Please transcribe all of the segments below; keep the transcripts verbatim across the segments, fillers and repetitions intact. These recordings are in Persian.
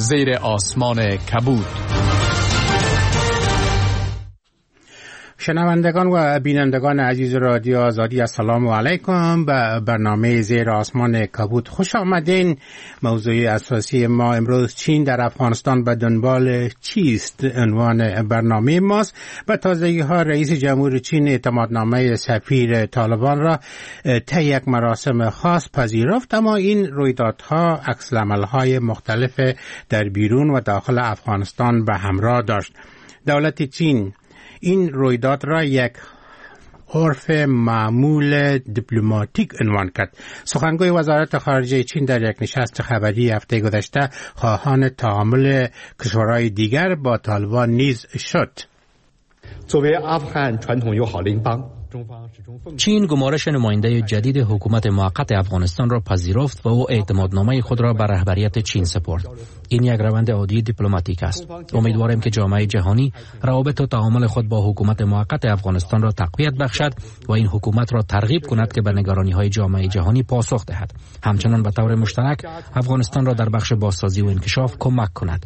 زیر آسمان کبود. شنوندگان و بینندگان عزیز رادیو آزادی، السلام علیکم. به برنامه زیر آسمان کبود خوش آمدین. موضوع اساسی ما امروز چین در افغانستان به دنبال چیست عنوان برنامه ماست. به تازگی ها رئیس جمهور چین اعتمادنامه سفیر طالبان را طی یک مراسم خاص پذیرفت، اما این رویدادها عکس العمل‌های مختلف در بیرون و داخل افغانستان به همراه داشت. دولت چین این رویداد را یک عرف معمول دیپلماتیک عنوان کرد. سخنگوی وزارت خارجه چین در یک نشست خبری هفته گذشته خواهان تعامل کشورهای دیگر با طالبان نیز شد. چین گمارش نماینده جدید حکومت موقت افغانستان را پذیرفت و او اعتمادنامه خود را به رهبریت چین سپرد. این یک روند عادی دیپلماتیک است. امیدواریم که جامعه جهانی روابط و تعامل خود با حکومت موقت افغانستان را تقویت بخشد و این حکومت را ترغیب کند که به نگرانی‌های جامعه جهانی پاسخ دهد. همچنان به طور مشترک افغانستان را در بخش بازسازی و انکشاف کمک کند.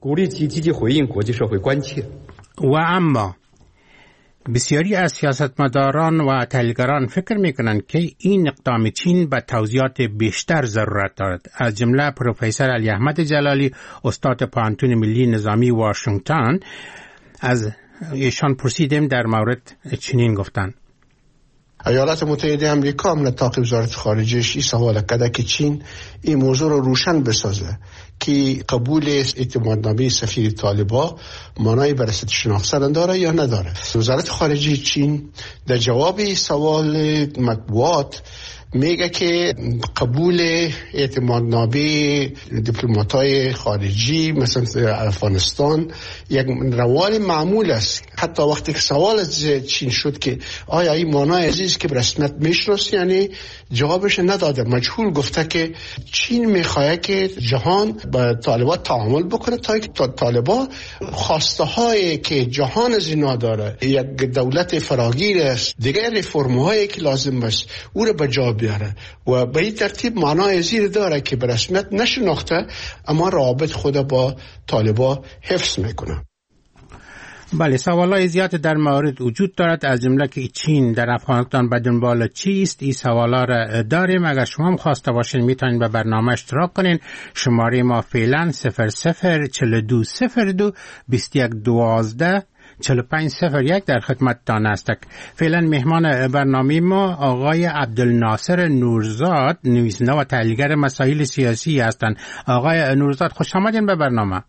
و اما بسیاری از سیاستمداران و تحلیلگران فکر می‌کنند که این اقدام چین به توضیحات بیشتر ضرورت دارد. از جمله پروفسور علی احمد جلالی، استاد پوهنتون ملی نظامی واشنگتن، از ایشان پرسیدیم در مورد چنین گفتند. ایالات متحده امریکا هم نطاق وزارت خارجهش این سوال کرده که چین این موضوع رو روشن بسازه که قبول اعتمادنامه سفیر طالبان مانای بررسی شناخت داره یا نداره. وزارت خارجه چین در جواب سوال مطبوعات میگه که قبول اعتمادنامه دیپلمات‌های خارجی مثلا افغانستان یک روال معمول است. حتی وقتی که سوال از چین شد که آیا این مانای عزیز که به رسمیت میشناس، یعنی جوابش نداده، مجهول گفته که چین میخواد که جهان با طالبان تعامل بکنه تا که طالبان خواسته هایی که جهان از اینا داره، یک دولت فراگیر است، دیگر رفرم هایی که لازم است او رو به جا بیاره و به این ترتیب معنای زیر داره که به رسمیت نشناخته اما روابط خود با طالبان حفظ میکنه. بله، سوالای زیاد در مورد وجود دارد، از جمله که چین در افغانستان به دنبال چیست. این سوالا را داریم. اگر شما هم خواسته باشین میتونین به برنامه اشتراک کنین. شماره ما فعلا صفر صفر چهل و دو صفر دو بیست و یک دوازده چهل و پنج صفر یک در خدمتتان است. فعلا مهمان برنامه ما آقای عبدالناصر نورزاد، نویسنده و تحلیلگر مسائل سیاسی هستند. آقای نورزاد خوش آمدین به برنامه.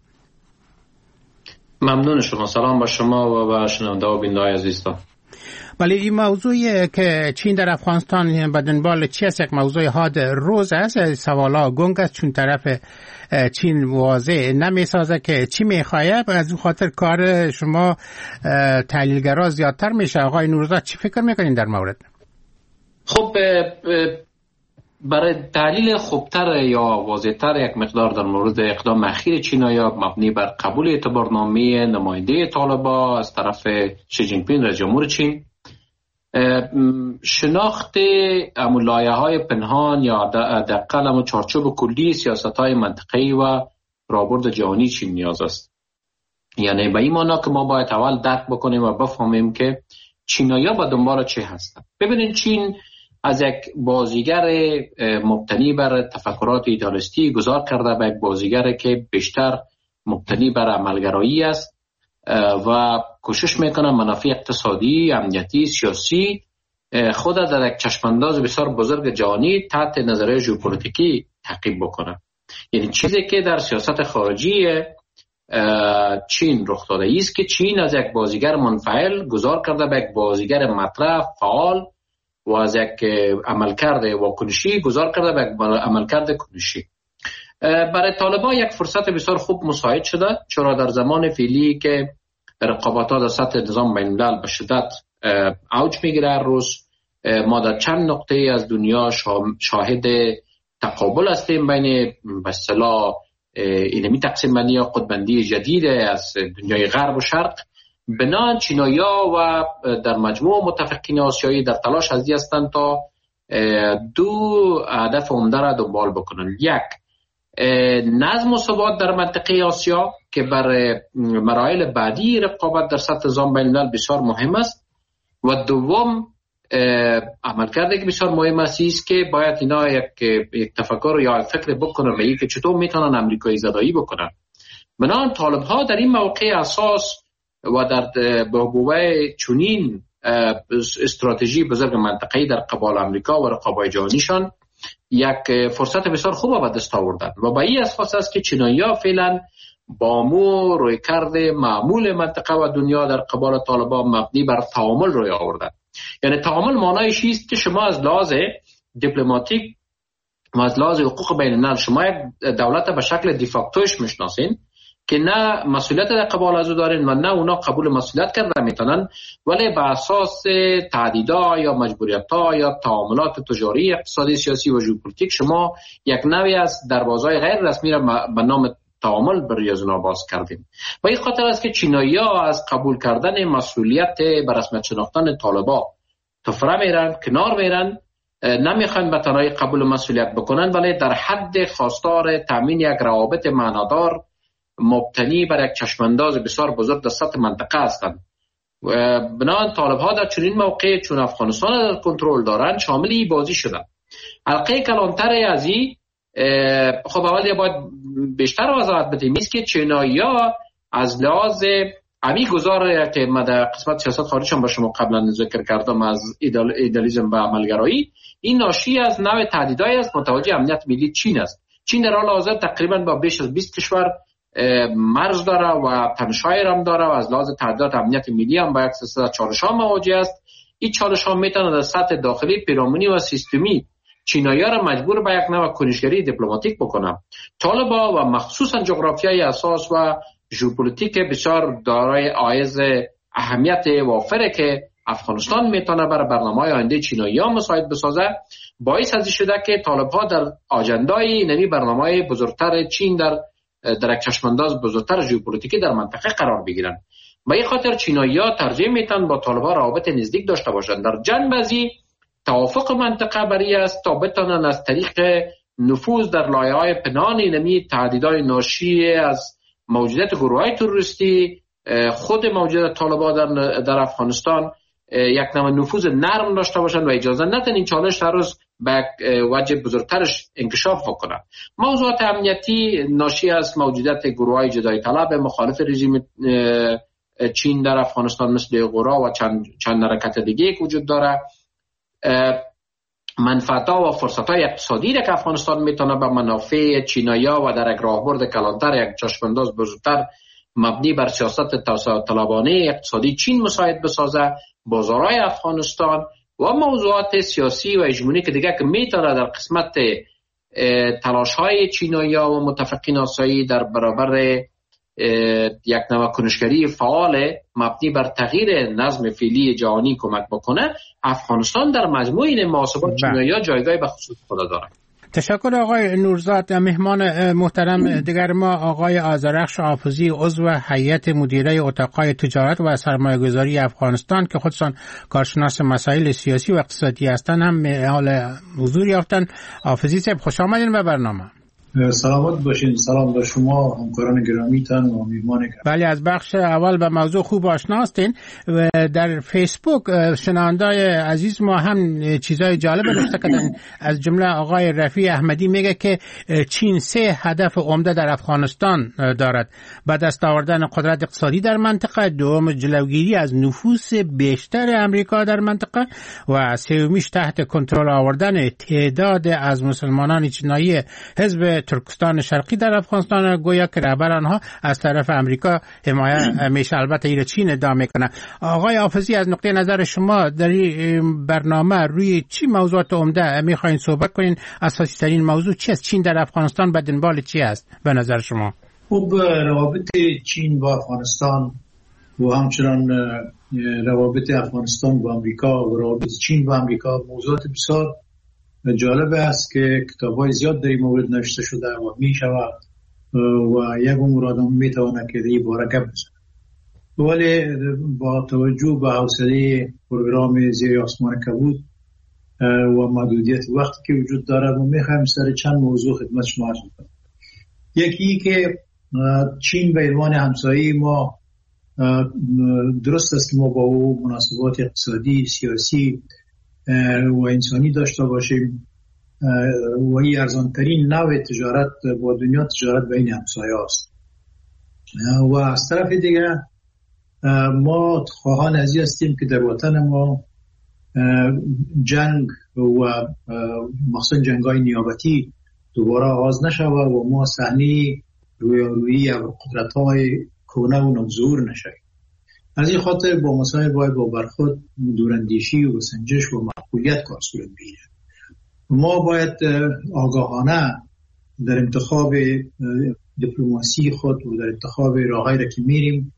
ممنون شما. سلام با شما و با شنونده و بیننده عزیزان. ولی این موضوعی که چین در افغانستان به دنبال چی است یک موضوع حاد روز است. سوالا گنگ است چون طرف چین واضح نمیسازه که چی میخواهد. از اون خاطر کار شما تحلیلگرا زیادتر میشه. آقای نورزاد چی فکر میکنین در مورد؟ خب برای تحلیل خوبتر یا واضحتر یک مقدار در مورد اقدام اخیر چین‌ها مبنی بر قبول اعتبارنامه نماینده طالبان از طرف شی جین پینگ رئیس جمهور چین، شناخت امو لایه‌های پنهان یا حداقل امو چارچوب کلی سیاست‌های منطقه‌ای و راهبرد جهانی چین نیاز است. یعنی به این معنی که ما باید اول درک بکنیم و بفهمیم که چینایی‌ها به دنبال چه هستند. ببینید چین از یک بازیگر مبتنی بر تفکرات ایدئالیستی گذار کرده به یک بازیگر که بیشتر مبتنی بر عملگرایی است و کوشش میکنه منافع اقتصادی، امنیتی، سیاسی خود در یک چشمانداز بسیار بزرگ جهانی تحت نظریه ژئوپلیتیکی تعقیب بکنه. یعنی چیزی که در سیاست خارجی چین رخ داده است که چین از یک بازیگر منفعل گذار کرده به یک بازیگر مطرح، فعال و از یک عملکرد واکنشی گذار کرده به یک عملکرد کنشی. برای طالبان یک فرصت بسیار خوب مساعد شده، چرا در زمان فعلی که رقابت‌ها در سطح نظام بین‌الملل به شدت اوج میگیره، روز ما در چند نقطه از دنیا شاهد تقابل هستیم بین به اصطلاح اینمی تقسیم بندی یا قطب‌بندی جدید از دنیای غرب و شرق. بنابراین چینایی‌ها و در مجموع متفقین آسیایی در تلاش هستند تا دو هدف عمده را دنبال بکنند. یک، نظم و ثبات در منطقه آسیا که بر مراحل بعدی رقابت در سطح نظام بین الملل بسیار مهم است. و دوم عملکرد که بسیار مهم است که باید اینا یک یک تفکر یا فکر بکنن به اینکه چطور میتونن امریکایی زدایی بکنن. بنابراین طالب ها در این موقع اساس و در بحبوبه چنین استراتژی بزرگ منطقه‌ای در قبال امریکا و رقابای جهانیشان یک فرصت بسیار خوب به دست آوردن و با این اساس است که چینایی‌ها فعلا با مو روی کرده معمول منطقه و دنیا در قبال طالبان مبنی بر تعامل روی آوردن. یعنی تعامل معنایش است که شما از لحاظ دیپلماتیک و از لحاظ حقوق بین الملل شما یک دولت به شکل دیفاکتوش میشناسین که نه مسئولیت در قبال از او دارین و نه اونا قبول مسئولیت کرده میتونن، ولی به اساس تهدیدها یا مجبوریت‌ها یا تعاملات تجاری، اقتصادی، سیاسی و ژئوپلیتیک شما یک نوعی از دروازه‌های غیر رسمی را به نام تعامل بر روی اونا باز کردیم. و این خاطر است که چینایی‌ها از قبول کردن مسئولیت به رسمیت شناختن طالبان تفره میرن، کنار میرن، نمیخوان به تنهایی قبول مسئولیت بکنن، ولی در حد خواستار تامین یک روابط معنادار مبتنی بر یک چشمانداز بسیار بزرگ در سطح منطقه هستند. بنابراین طالب ها در چنین موقع چون افغانستان در کنترل دارند شامل این بازی شدن. حلقه کلانتر از این خب اول باید بیشتر وضاحت بدیم است که چینایی‌ها از لحاظ امی گذاره که من در قسمت سیاست خارجیشان با شما قبلا ذکر کردم از ایدالیسم و عملگرایی، این ناشی از نوع تهدیدایی است متوجه امنیت ملی چین است. چین در حال حاضر تقریبا با بیش از بیست کشور مرز داره و تنش‌های هم داره و از لحاظ تهدیدات امنیت ملی هم با یک سلسله چالش‌ها مواجه است. این چالش‌ها میتونه در سطح داخلی، پیرامونی و سیستمی چینایی‌ها را مجبور به یک نوع کنشگری دیپلماتیک بکنه. طالبان و مخصوصا جغرافیای اساس و ژئوپلیتیک بسیار دارای عایز اهمیت وافره که افغانستان میتونه برای برنامه‌های آینده چینایی‌ها مساعد بسازه، باعث از شده که طالب‌ها در آجندای نوی برنامه‌های بزرگتر چین در در یک چشمانداز بزرگتر ژئوپلیتیکی در منطقه قرار بگیرن. به این خاطر چینایی‌ها ترجیح میتن با طالبان روابط نزدیک داشته باشند. در جنب از این توافق منطقه برای است تا بتونن از طریق نفوذ در لایه‌های پنهان نمی تهدیدهای ناشی از موجودیت گروه‌های تروریستی خود موجودیت طالبان در در افغانستان یک نوع نفوذ نرم داشته باشند و اجازه ندن این چالش هر روز به وجه بزرگترش انکشاف بکنه. موضوعات امنیتی ناشی از موجودیت گروه‌های جدایی طلب مخالف رژیم چین در افغانستان مثل قرا و چند چند حرکت دیگه وجود داره. منفعت‌ها و فرصت‌های اقتصادی که افغانستان میتونه به منافع چینایی‌ها و در یک راهبرد کلانتر یک چشمانداز بزرگتر مبنی بر سیاست توسعه طلبانه اقتصادی چین مساعد بسازه، بازارهای افغانستان و موضوعات سیاسی و هژمونی که دیگه که میتونه در قسمت تلاش‌های چینایی‌ها و متفقین آسیایی در برابر یک نوع کنشگری فعال مبنی بر تغییر نظم فعلی جهانی کمک بکنه. افغانستان در مجموع این محاسبات چینایی‌ها جایگاهی به خصوص خود داره. تشکر آقای نورزاد. مهمان محترم دیگر ما آقای آذرخش حافظی، عضو هیئت مدیره اتاق‌های تجارت و سرمایه‌گذاری افغانستان که خودشان کارشناس مسائل سیاسی و اقتصادی هستند، هم حال حضور یافتن. حافظی صاحب خوش آمدین به برنامه. سلامت باشین. سلام به شما همکاران گرامیتان و میهمان گرامی. بله، از بخش اول به موضوع خوب آشنا هستین و در فیسبوک شنوندای عزیز ما هم چیزای جالب نوشته کردن. از جمله آقای رفیع احمدی میگه که چین سه هدف عمده در افغانستان دارد: به دست آوردن قدرت اقتصادی در منطقه، دوم جلوگیری از نفوذ بیشتر امریکا در منطقه و سومیش تحت کنترل آوردن تعداد از مسلمانان چینایی حزب ترکستان شرقی در افغانستان، گویا که رهبر آنها از طرف امریکا حمایت میشه. البته ایره چین ادعا میکنه. آقای حافظی، از نقطه نظر شما در این برنامه روی چی موضوعات عمده میخواین صحبت کنین؟ اساسی ترین موضوع چی است؟ چین در افغانستان به دنبال چی است به نظر شما؟ خب روابط چین با افغانستان و همچنان روابط افغانستان با امریکا و روابط چین با امریکا موضوعات بسیار جالب است که کتاب‌های زیاد در این مورد نوشته شده و می‌شود و یک عمر آدم می‌تواند که در این باره گپ بزند. ولی با توجه به حوصله پروگرام زیر آسمان کبود و محدودیت وقتی که وجود دارد، ما می‌خوایم سر چند موضوع خدمت شما عرض کنیم. یکی که چین به عنوان همسایه ما درست است که ما با او مناسبات اقتصادی، سیاسی و انسانی داشته باشیم و این ارزانترین نوع تجارت با دنیا تجارت بین همسایه است. و از طرف دیگه ما خواهان ازی هستیم که در وطن ما جنگ و مخصوصا جنگ‌های نیابتی دوباره آغاز نشود و ما صحنه رویارویی و قدرت‌های کهنه و نوظهور نشویم. از این خاطر با مسائل باید با برخورد دوراندیشی و سنجش و معقولیت کار صورت بگیرد. ما باید آگاهانه در انتخاب دیپلماسی خود و در انتخاب راههایی را که میریم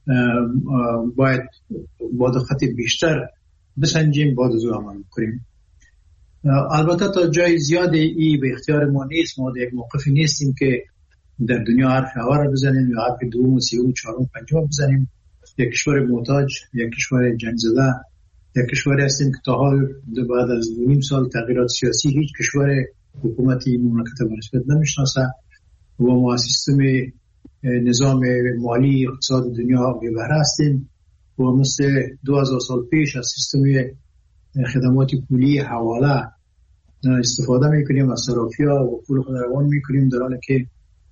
باید با دقت بیشتر بسنجیم، بعد از او عمل کنیم. البته تا جای زیاد ای به اختیار ما نیست، ما در یک موقفی نیستیم که در دنیا حرف اول را بزنیم یا حرف دوم و سیوم و چهارم و پنجم بزنیم. یک کشور محتاج، یک کشور جنگ زده، یک کشوری هستیم که تا حال بعد از نیم سال تغییرات سیاسی هیچ کشور حکومتی مملکت برسپت نمیشناسه و ما سیستم نظام مالی اقتصاد دنیا به بهره هستیم و مثل دو هزار سال پیش از سیستم خدمات پولی حواله استفاده میکنیم و صرافی‌ها و پول خود روان میکنیم، در حالی که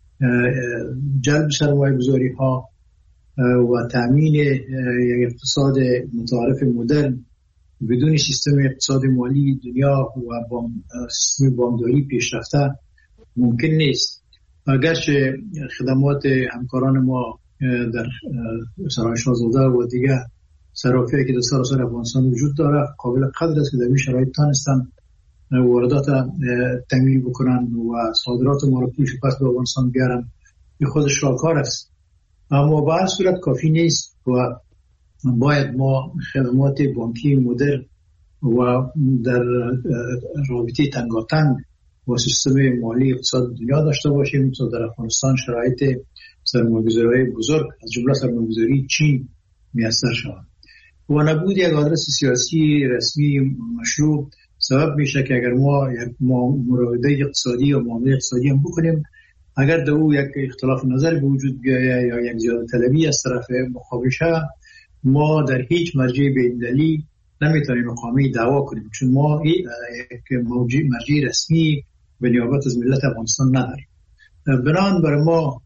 جلب سرمایه گذاری ها و تامین یک اقتصاد متعارف مدرن بدون سیستم اقتصاد مالی دنیا و با سیستم بانکداری پیشرفته ممکن نیست. اگرچه خدمات همکاران ما در سرای شاهزاده و دیگر صرافی‌هایی که در سراسر افغانستان وجود داره قابل قدر است که در این شرایط تانستن واردات تامین بکنن و صادرات ما رو پیش پس به افغانستان بیارن. این خودش شاکار است، اما به هر صورت کافی نیست و باید ما خدمات بانکی مدرن و در رابطه تنگاتنگ با سیستم مالی اقتصاد دنیا داشته باشیم تا در افغانستان شرایط سرمایه‌گذاری بزرگ از جمله سرمایه‌گذاری چین میسر شود. و نبود یک آدرس سیاسی رسمی مشروع سبب میشه که اگر ما یک مراوده اقتصادی یا معامله اقتصادی هم بکنیم، اگر در او یک اختلاف نظر به وجود بیاید یا یک زیاده طلبی از طرف مقابل شود، ما در هیچ مرجع بین‌المللی نمیتونیم مقامی دعوا کنیم، چون ما یک مرجع رسمی به نیابت از ملت افغانستان نداریم. بنابراین برای ما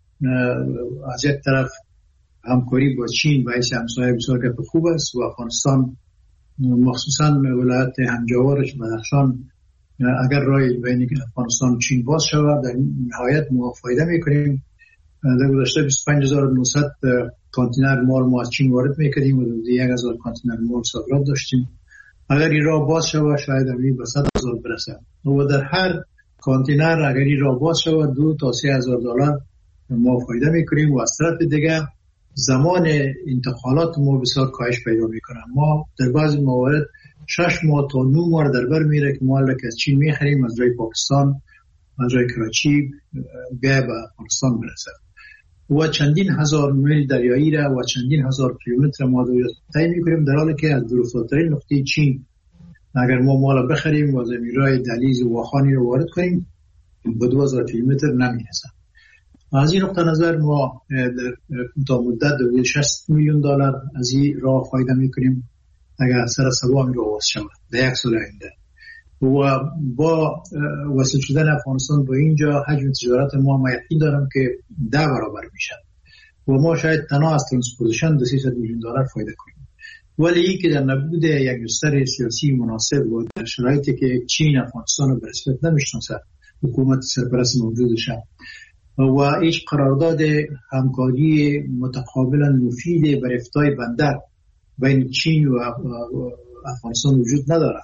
از یک طرف همکاری با چین و حیث همسایه بسیار خوب است و افغانستان مخصوصا ولایت همجوارش بدخشان اگر رای بین افغانستان و چین باز شود در نهایت ما فایده میکنیم. در گذشته بیست و پنج هزار و نهصد کانتینر مال ما از چین وارد میکردیم و یک هزار کانتینر مال صادرات داشتیم. اگر این راه باز شود شاید همین به صد هزار برسه و در هر کانتینر اگر این راه باز شود دو تا سه هزار دلار ما فایده میکنیم و از طرف دیگه زمان انتقالات ما بسیار کاهش پیدا میکنه. ما در بعضی موارد شش ماه تا نه ماه در بر میره که مال که از چین میخریم از جای پاکستان از جای کراچی به افغانستان برسه و چندین هزار میل دریایی را و چندین هزار کیلومتر ما رو طی میکنیم، در حالی که از دورافترین نقطه چین اگر ما مال بخریم و زمیرای دهلیز و واخانی رو وارد کنیم به دو هزار کیلومتر نمیرسه. از این نقطه نظر ما در کوتاه مدت دویست و شصت میلیون دلار از این راه فایده میکنیم اگر سر سبا می رو آواز شود در یک سال آینده و با وصل شدن افغانستان با اینجا حجم تجارت ما ما یقین دارم که ده برابر میشه و ما شاید تنها از ترانسپورتیشن دو سیصد میلیون دلار فایده کنیم. ولی این که در نبود یک گستر سیاسی مناسب و در شرایطی که چین افغانستان رو به رسمیت نمیشناسه حکومت سرپرست موجودشه و هیچ قرارداد همکاری متقابلا مفید برای افتای بندر بین چین و افغانستان وجود نداره،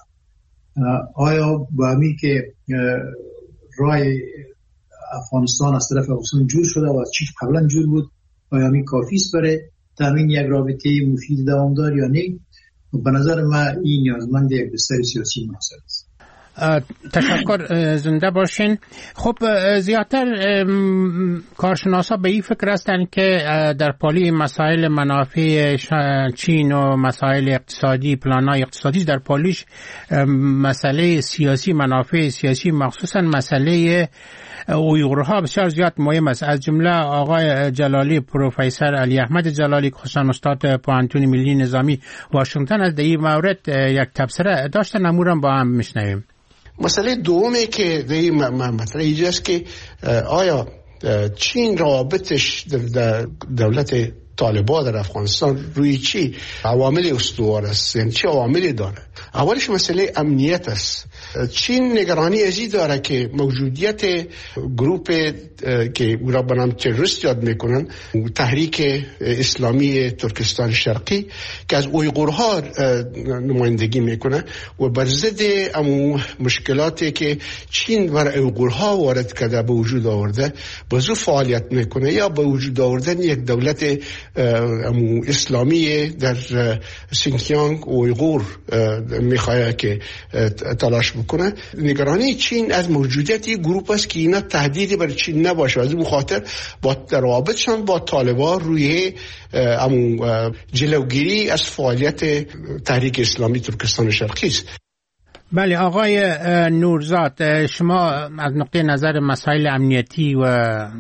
آیا با همی که رای افغانستان از طرف افغانستان جور شده و از چین قبلا جور بود آیا همی کافی است برای تامین یک رابطه مفید دوامدار یا نه؟ به نظر من این نیازمند یک بستر سیاسی مناسب است. تشکر، زنده باشین. خب زیادتر کارشناسا به این فکر هستند که در پالی مسائل منافع چین و مسائل اقتصادی، پلان‌های اقتصادی در پالیش مسئله سیاسی، منافع سیاسی، مخصوصا مسئله اویغورها بسیار زیاد مهم است. از جمله آقای جلالی، پروفسور علی احمد جلالی که خصوصا استاد پوهنتون ملی نظامی واشنگتن از در این مورد یک تبصره داشتن، امورم با هم میشنویم. مسئله دومی که در این مسئله اینجاست که آیا چین روابطش در دولت طالبان در افغانستان روی چی عوامل استوار است؟ یعنی چه عواملی داره؟ اولش مسئله امنیت است. چین نگرانی ازی داره که موجودیت گروپ که او را به نام تروریست یاد میکنن، تحریک اسلامی ترکستان شرقی که از اویغورها نمایندگی میکنه و بر ضد امو مشکلاتی که چین بر اویغورها وارد کرده به وجود آورده بازو فعالیت میکنه، یا به وجود آوردن یک دولت امو اسلامی در سینکیانگ اویغور میخواه که تلاش بکنه. نگرانی چین از موجودیت این گروپ است که اینا تهدیدی بر چین نباشه. از این خاطر با روابطشان با طالبان روی امو جلوگیری از فعالیت تحریک اسلامی ترکستان شرقی است. بله آقای نورزاد، شما از نقطه نظر مسائل امنیتی و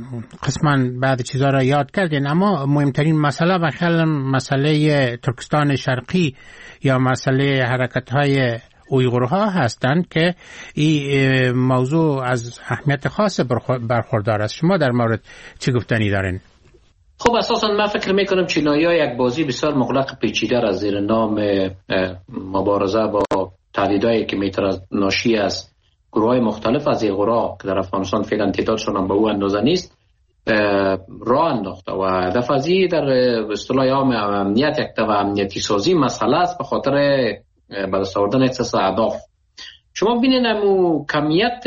قسما بعض چیزها را یاد کردین، اما مهمترین مسئله بخیال مسئله ترکستان شرقی یا مسئله حرکت‌های اویغورها هستند که این موضوع از اهمیت خاص برخوردار است. شما در مورد چه گفتنی دارین؟ خب اساسا من فکر میکنم چینایی‌ها یک بازی بسیار مغلق پیچیده از زیر نام مبارزه با تهدیدایی که میتونه ناشی از گروه‌های مختلف از اویغورها که در افغانستان فعلا تعدادشون هم به او اندازه نیست راه انداخته و هدف از این در اصطلاح عام امنیت یک و امنیتی سازی مسئله است به خاطر به دست آوردن احساس اهداف. شما ببینید امو کمیت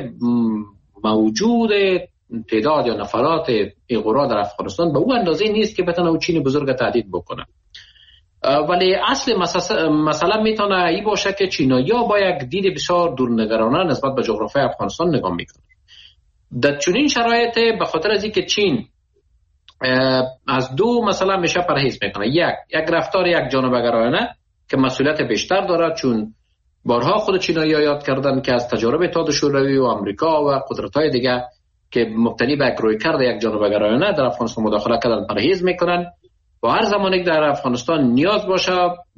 موجود تعداد یا نفرات اویغورها در افغانستان به او اندازه نیست که بتونه او چین بزرگ تهدید بکنه، ولی اصل مثلا میتونه ای باشه که چینایی‌ها با یک دید بسیار دورنگرانه نسبت به جغرافیای افغانستان نگاه میکنن. در چنین شرایط به خاطر از اینکه چین از دو مثلا میشه پرهیز میکنه، یک یک رفتار یک جانبه‌گرایانه که مسئولیت بیشتر دارد، چون بارها خود چینایی‌ها یاد کردن که از تجارب اتحاد شوروی و آمریکا و قدرت‌های دیگه که مبتنی به رویکرد یک جانبه‌گرایانه در افغانستان مداخله کردن پرهیز میکنن و هر زمانی که در افغانستان نیاز باشه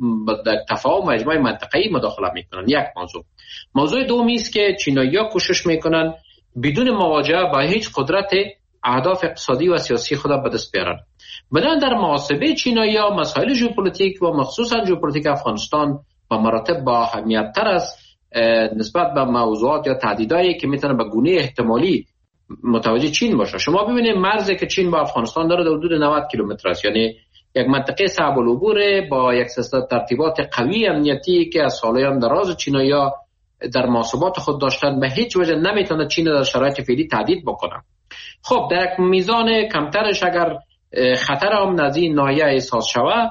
در تفاهم و اجماع منطقه‌ای مداخله میکنن. یک موضوع. موضوع دومی است که چینایی‌ها کوشش میکنن بدون مواجهه با هیچ قدرت اهداف اقتصادی و سیاسی خود به دست بیارن. بدن در محاسبه چینایی‌ها مسائل ژئوپلیتیک و مخصوصا ژئوپلیتیک افغانستان با مراتب با اهمیت تر است نسبت به موضوعات یا تهدیدایی که میتونه به گونه احتمالی متوجه چین باشه. شما ببینید مرزی که چین با افغانستان داره در حدود نود کیلومتر است، یعنی یک منطقه صعب العبور با یک سلسله ترتیبات قوی امنیتی که از سالهای دراز چینایی‌ها در محاسبات خود داشتن به هیچ وجه نمیتونه چین در شرایط فعلی تهدید بکنه. خب در یک میزان کمترش اگر خطر هم از این ناحیه احساس شوه،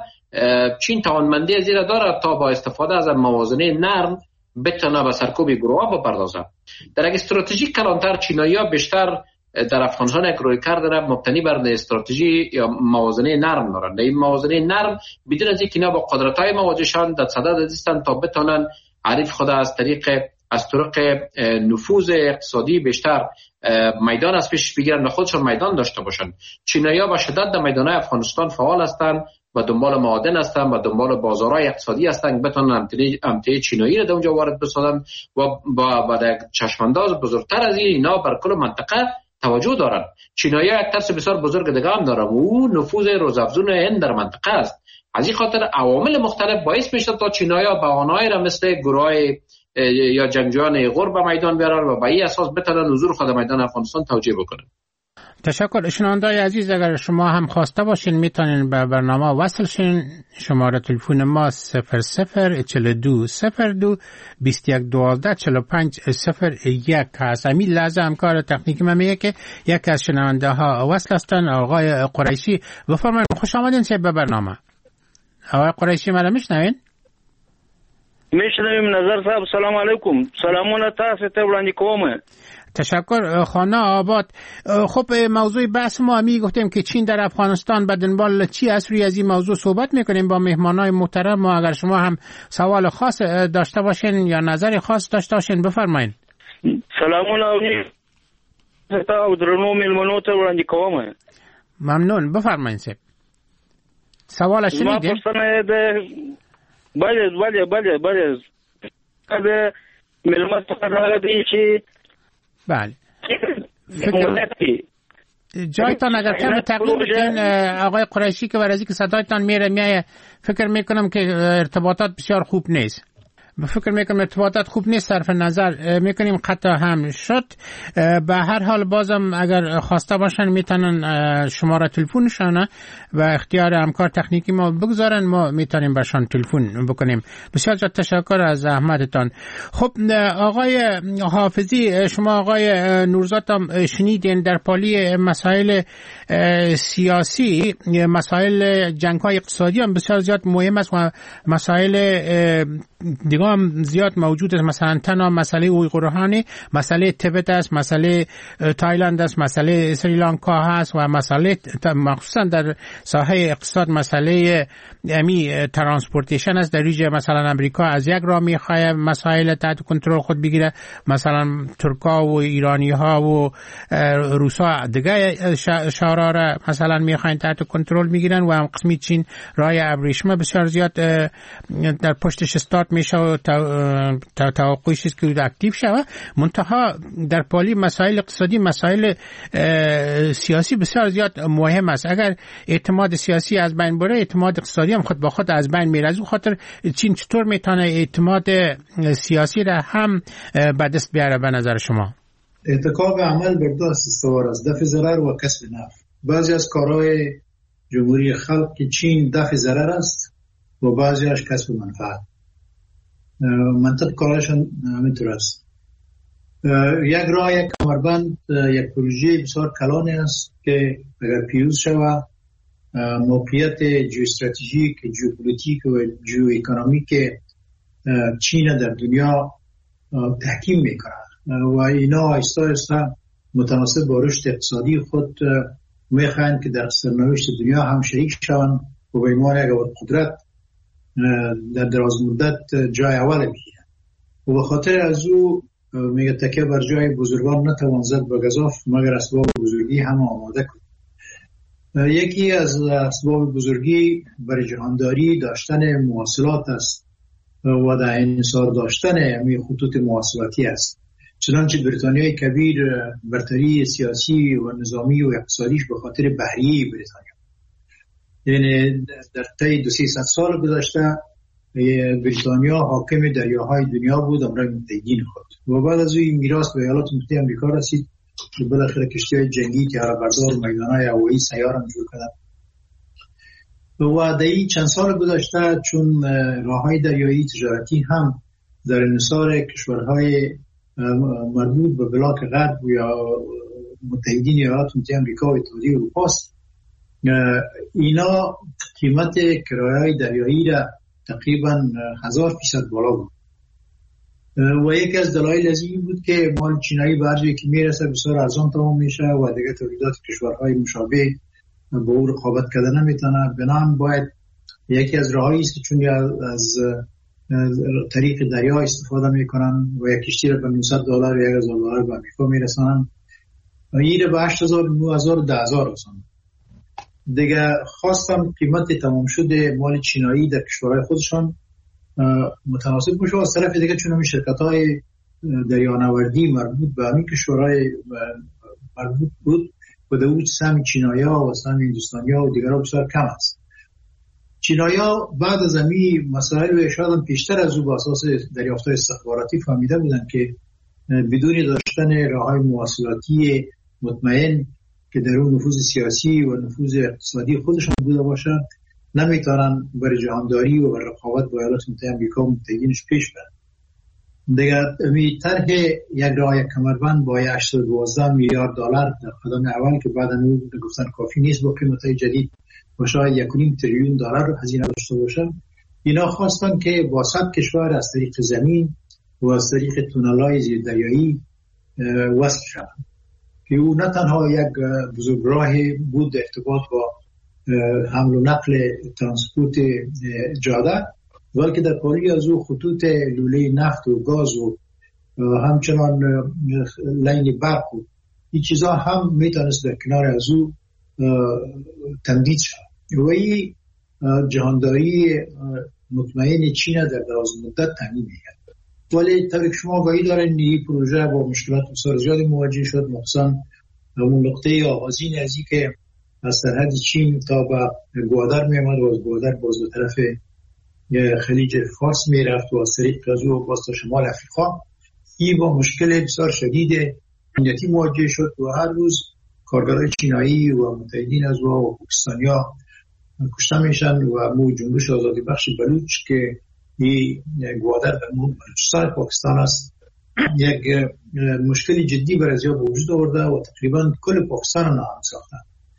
چین توانمندی زیرا دارد تا با استفاده از موازنه نرم بتونه به سرکوب گروه‌ها بپردازه. در یک استراتژی کلانتر چینایی‌ها بیشتر در افغانستان یک رویکرد دارن مبتنی بر استراتژی یا موازنه نرم دارن. این موازنه نرم بدون از اینکه اینا با قدرت‌های مواجهشان در صدد هستند تا بتونن عریف خود از طریق از طرق نفوذ اقتصادی بیشتر میدان از پیش بگیرن و خودشون میدان داشته باشن. چینایی‌ها با شدت در میدان افغانستان فعال هستند و دنبال معادن هستند و دنبال بازارهای اقتصادی هستند، بتونن امتیاز چینایی را در اونجا وارد بسازن و با با چشمانداز بزرگتر از این اینا بر کل منطقه توجه دارن. چینایی‌ها یک ترس بسیار بزرگ دیگه هم دارن و او نفوذ روزافزون هند در منطقه است. از این خاطر عوامل مختلف باعث میشه تا چینایی‌ها بهانه‌ای را مثل گروه‌های یا جنگجویان اویغور به میدان بیارن و به این اساس بتونن حضور خود میدان افغانستان توجیه بکنن. تشکر. شنونده‌های عزیز، اگر شما هم خواسته باشین میتونین به برنامه وصل شین. شماره تلفن ما صفر صفر چهل و دو صفر دو بیست و یک دوازده چهل و پنج صفر یک هست. همین لحظه همکار تکنیکی من میگه که یکی از شنونده ها وصل هستن، آقای قریشی. بفرمایید. خوش آمدین به برنامه. آقای قریشی، منو میشنوین؟ میشنویم نظر صاحب. سلام علیکم. سلامونه تاسو ته وړاندې کوم. تشکر خانه آباد. خب موضوع بحث ما می گفتیم که چین در افغانستان به دنبال چی است، روی از این موضوع صحبت میکنیم با مهمانای محترم. و اگر شما هم سوال خاص داشته باشین یا نظر خاص داشته باشین بفرمایید. سلامونه او درنو میلمنو ته وړاندې کوم. ممنون، بفرمایید سید. سوال شنیدین؟ ما پرسنه ده بله بله بله بله ده ملمت قرار دی چی بله جایتان اگر کم تقریب بکنین آقای قریشی که برای که صدایتان میره میایه، فکر میکنم که ارتباطات بسیار خوب نیست. فکر میکنم ارتباطات خوب نیست، صرف نظر میکنیم قطع هم شد. به هر حال بازم اگر خواسته باشن میتونن شماره تلفنشان و اختیار همکار تکنیکی ما بگذارن، ما میتونیم بهشان تلفن بکنیم. بسیار زیاد تشکر از زحمتتان. خب آقای حافظی، شما آقای نورزاد هم شنیدین در پالی مسائل سیاسی، مسائل جنگ‌های اقتصادی هم بسیار زیاد مهم است و مسائل دیگه هم زیاد موجود است. مثلا تنها مسئله اویغورهانی، مسئله تبت است، مسئله تایلند است، مسئله سریلانکا هست و مسئله مخصوصا در ساحه اقتصاد مسئله امی ترانسپورتیشن است. در ویژه مثلا امریکا از یک راه میخواد مسائل تحت کنترل خود بگیره، مثلا ترکا و ایرانی ها و روسا دیگه شارا را مثلا میخواین تحت کنترل میگیرن و هم قسمی چین راه ابریشم بسیار زیاد در پشتش استارت میشه و توقعش است که اکتیو شود. منتها در پالی مسائل اقتصادی، مسائل سیاسی بسیار زیاد مهم است. اگر اعتماد سیاسی از بین بره، اعتماد اقتصادی هم خود با خود از بین میره. از خاطر چین چطور میتونه اعتماد سیاسی را هم به دست بیاره به نظر شما؟ ارتکاب عمل بر دو اساس استوار است: دفع ضرر و کسب نفع. بعضی از کارهای جمهوری خلق چین دفع ضرر است و بعضیش کسب منفعت. منطق کارشان همینطور است. یک راه، یک کمربند، یک پروژه بسیار کلانی است که اگر پیروز شود موقعیت جیواستراتژیک، ژئوپلیتیک و ژئواکونومیک چین در دنیا تحکیم میکنه و اینا آهسته آهسته متناسب با رشد اقتصادی خود میخواهند که در سرنوشت دنیا هم شریک شوند و به عنوان یک قدرت در دراز مدت جای اول بگیرن. و به خاطر از او میگه تکیه بر جای بزرگان نتوان زد به گزاف مگر اسباب بزرگی هم آماده کن. یکی از اسباب بزرگی برای جهانداری داشتن مواصلات است و در انحصار داشتن همین خطوط مواصلاتی است. چنانچه بریتانیای کبیر برتری سیاسی و نظامی و اقتصادیش به خاطر بحریه بریتانیا، یعنی در طی دو سیصد سال گذشته بریتانیا حاکم دریاهای دنیا بود امرای متحدین خود و بعد از این میراث به ایالات متحده آمریکا رسید که بالاخره کشتی‌های جنگی که بردار و میدانهای هوایی سیار هم جور کردن و در این چند سال گذشته چون راههای دریایی تجارتی هم در انحصار کشورهای مربوط به بلاک غرب یا متحدین ایالات متحده آمریکا و اتحادیه اروپا است، اینا قیمت کرایه‌های دریایی را تقریبا هزار فیصد بالا بود و یکی از دلایل از این بود که مال چینایی به هر جایی که میرسه بسیار ارزان تمام میشه و دیگه تولیدات کشورهای مشابه به او رقابت کردن نمیتونه. بنابراین باید یکی از راههایی است که چون از طریق دریا استفاده میکنن و یک کشتی را به نهصد دلار یا هزار دلار به آمریکا میرسونن و این را به هشت هزار، نه هزار و ده هزار رسوندن. دیگه خواستم قیمت تمام شده مال چینایی در کشورهای خودشان متناسب باشه. از طرف دیگه چون همین شرکت‌های دریانوردی مربوط به همین کشورهای مربوط بود و در اون سهم چینایی‌ها و سهم هندوستانی‌ها و دیگرها بسیار کم است. چینایی‌ها بعد از همین مسائل و شاید هم پیشتر از او با اساس دریافت‌های استخباراتی فهمیده بودن که بدون داشتن راه‌های مواصلاتی مطمئن که در اون نفوذ سیاسی و نفوذ اقتصادی خودشان بوده باشه نمیتونن برای جهانداری و برای رقابت با ایالات متحده آمریکا و متحدینش پیش برن. دیگه امی طرح یک راه یک کمربند با هشتصد و دوازده میلیارد دلار در قدم اول که بعد اون گفتن کافی نیست با قیمت‌های جدید و شاید یک و نیم تریلیون دلار هزینه داشته باشه، اینا خواستن که با صد کشور از طریق زمین و از طریق تونل‌های زیردریایی وصل شدن که او نه تنها یک بزرگراه بود ارتباط با حمل و نقل ترانسپورت جاده، بلکه در پاری از او خطوط لوله نفت و گاز و همچنان لین برق و این چیزا هم میتونست در کنار از او تمدید شد و این جهانداری مطمئن چین در دراز مدت تامین می‌کرد. ولی طبق شما گاهی دارن این پروژه با مشکلات بسیار زیادی مواجه شد، مخصوصا اون نقطه آغازین از این که از سرحد چین تا به گوادر میامد و از گوادر باز به طرف خلیج فارس میرفت و از طریق غزو باز تا شمال افریقا، این با مشکل بسیار شدید امنیتی مواجه شد و هر روز کارگرای چینایی و متحدین از و پاکستانیا کشته میشن و مو جنبش آزادی بخش بلوچ که این گوادر در بلوچستان پاکستان است یک مشکلی جدی برای زیاد وجود آورده و تقریبا کل پاکستان را ناامن ساخته.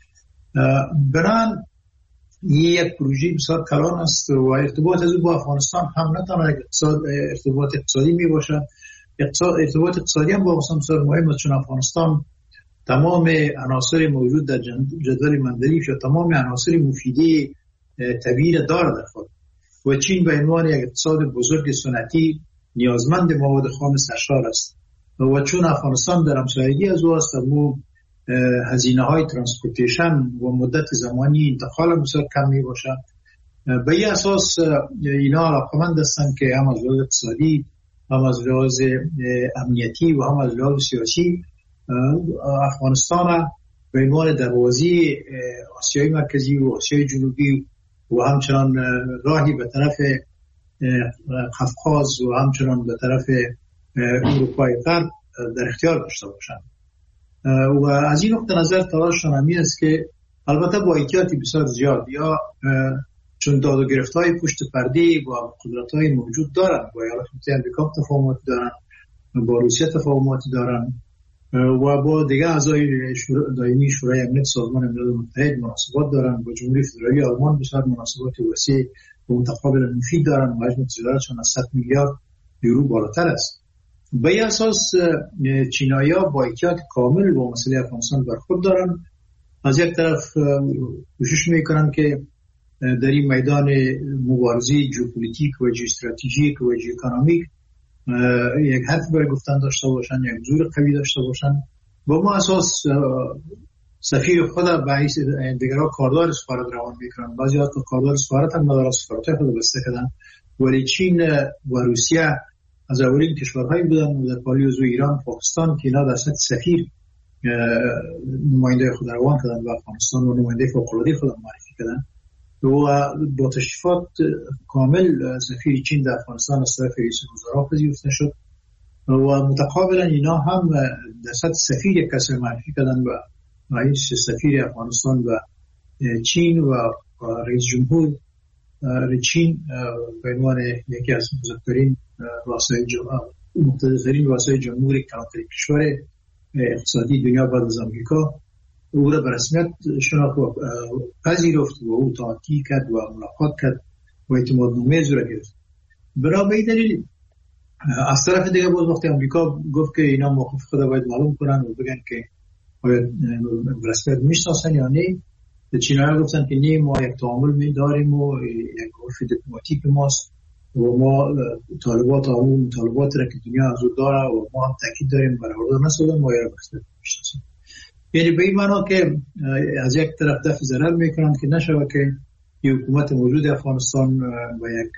بران یک پروژه بسیار کلان است و ارتباط از او با افغانستان هم نه تنها اقتصاد ارتباط اقتصادی می باشد، ارتباط اقتصادی هم با افغانستان بسیار مهم است، چون افغانستان تمام عناصر موجود در جدول مندلیف یا تمام عناصر مفیده طبیعی را دارد در خود و چین به عنوان یک اقتصاد بزرگ صنعتی نیازمند مواد خام سرشار است و چون افغانستان در همسایگی از او است، مو هزینه های ترانسپورتیشن و مدت زمانی انتقال بسیار کم می باشد. به این اساس اینا علاقمند هستند که هم از لحاظ اقتصادی، هم از لحاظ امنیتی و هم از لحاظ سیاسی افغانستان به عنوان دروازه آسیای مرکزی و آسیای جنوبی و همچنان راهی به طرف قفقاز و همچنان به طرف اروپای غرب در اختیار داشته باشند. و از این نقطه نظر تلاششان همین است که البته با احتیاطی بسیار زیاد، یا چون داد و گرفت‌های پشت پرده با قدرت‌های موجود دارن، با ایالات متحده آمریکا تفاهمات دارن، با روسیه تفاهمات دارن و با دیگه اعضای شورای دائمی شورای امنیت سازمان ملل متحد مناسبات دارن، با جمهوری فدرالی آلمان بسیار مناسبات وسیع و متقابل مفید دارن و حجم تجارتشان از صد میلیارد یورو بالاتر است. به این اساس چینایی‌ها با احتیاط کامل با مسئله افغانستان برخورد دارن. از یک طرف کوشش میکنن که در این میدان مبارزه ژئوپلیتیک و ژئواستراتژیک و ژئواکانومیک یک حرف برای گفتن داشته باشن، یک زور قوی داشته باشن. با ما اساس سفیر خود به حیث دیگرها کاردار سفارت روان میکنن، بعضی ها کاردار سفارت هم ندارن، سفارت خود بسته کردن. ولی چین و روسیه از اولین کشورهایی بودن در پالی عضو ایران، پاکستان که اینا در سطح سفیر نماینده خود روان کردن و افغانستان و نماینده فوق‌العاده خود معرفی کردن و با تشریفات کامل سفیر چین در افغانستان از طرف رئیس وزراء پذیرفته شد و متقابلا اینا هم در سطح سفیر یک کسی معرفی کردن و رئیس سفیر افغانستان و چین و رئیس جمهور چین به عنوان یکی از بزرگترین رؤسای مقتدرترین رؤسای جمهور کلانترین کشور اقتصادی دنیا بعد از آمریکا او را به رسمیت شناخت و پذیرفت و او تحقیق کرد و ملاقات کرد و اعتمادنامه از او را گرفت. برای به این دلیل از طرف دیگه باز وقتی آمریکا گفت که اینا موقف خود باید معلوم کنن و بگن که باید به رسمیت میشناسن یا نه، چینایی‌ها گفتن که نه، ما یک تعامل می‌داریم و یک عرف دیپلماتیک ماست و ما طالبات عموم طالبات را که دنیا از او داره و ما هم تاکید داریم برآورده نشدن ما را به رسمیت میشناسیم. یعنی به این معنا که از یک طرف دفع ضرر میکنند که نشود که یک حکومت موجود افغانستان و یک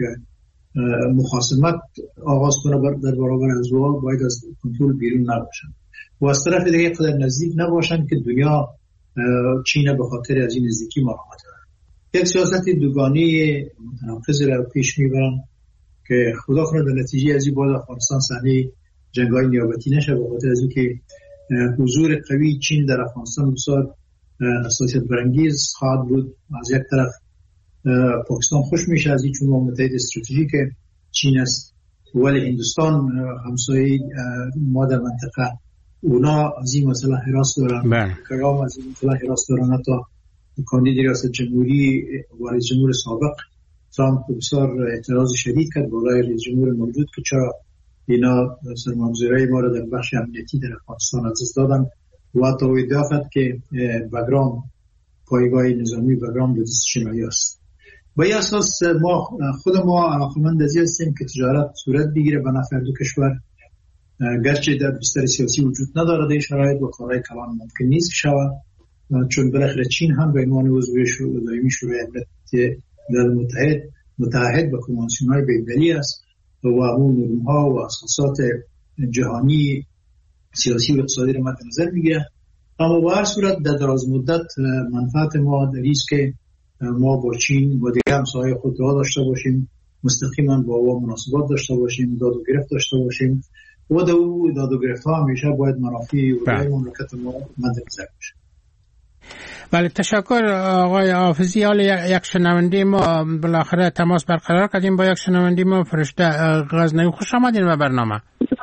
مخاصمت آغاز کنه در برابر از او باید از کنترل بیرون نباشند و از طرف دیگه قدر نزدیک نباشند که دنیا چین به خاطر از این نزدیکی مراقبت داره. یک سیاست دوگانه متناقض را پیش میبرن که خدا کنه در نتیجه از این بعد افغانستان صحنه جنگ‌های نیابتی نشه، به خاطر از اینکه حضور قوی چین در افغانستان بسیار حساسیت برانگیز خواهد بود. از یک طرف پاکستان خوش میشه از این چون متحد استراتژیک چین است، ولی هندوستان همسایه ما در منطقه اونا از این مسئله حراس دارن، کرام از این مسئله حراس دارن. حتی کاندید ریاست جمهوری و رئیس جمهور سابق ترامپ بسیار اعتراض شدید کرد بالای رئیس جمهور موجود که چرا اینا سرمایه‌گذاری ما را در بخش امنیتی در افغانستان از دست دادن و حتی ادعا کرد که بگرام پایگاه نظامی بگرام در دست شنایی است. با این اساس ما خود ما علاقمند از این هستیم که تجارت صورت بگیره به نفع دو کشور، گرچه در بستر سیاسی وجود نداره در شرایط و کارهای کلان ممکن نیست شود، چون بالاخره چین هم به عنوان عضو دائمی شورای امنیت ملل متحد متحد به کنوانسیون‌های بین‌المللی است و اون نرم‌ها و اساسات جهانی سیاسی و اقتصادی را مد نظر میگیره. اما به هر صورت در دراز مدت منفعت ما در است که ما با چین و دیگر همسایه‌های خود داشته باشیم، مستقیما با او مناسبات داشته باشیم، داد و گرفت داشته باشیم و در او داد و گرفت ها همیشه باید منافع و مملکت ما مد نظر باشه. بله، تشکر آقای حافظی. حالا یک شنونده ما بالاخره تماس برقرار کردیم با یک شنونده ما، فرشته غزنوی. خوش آمدین به برنامه.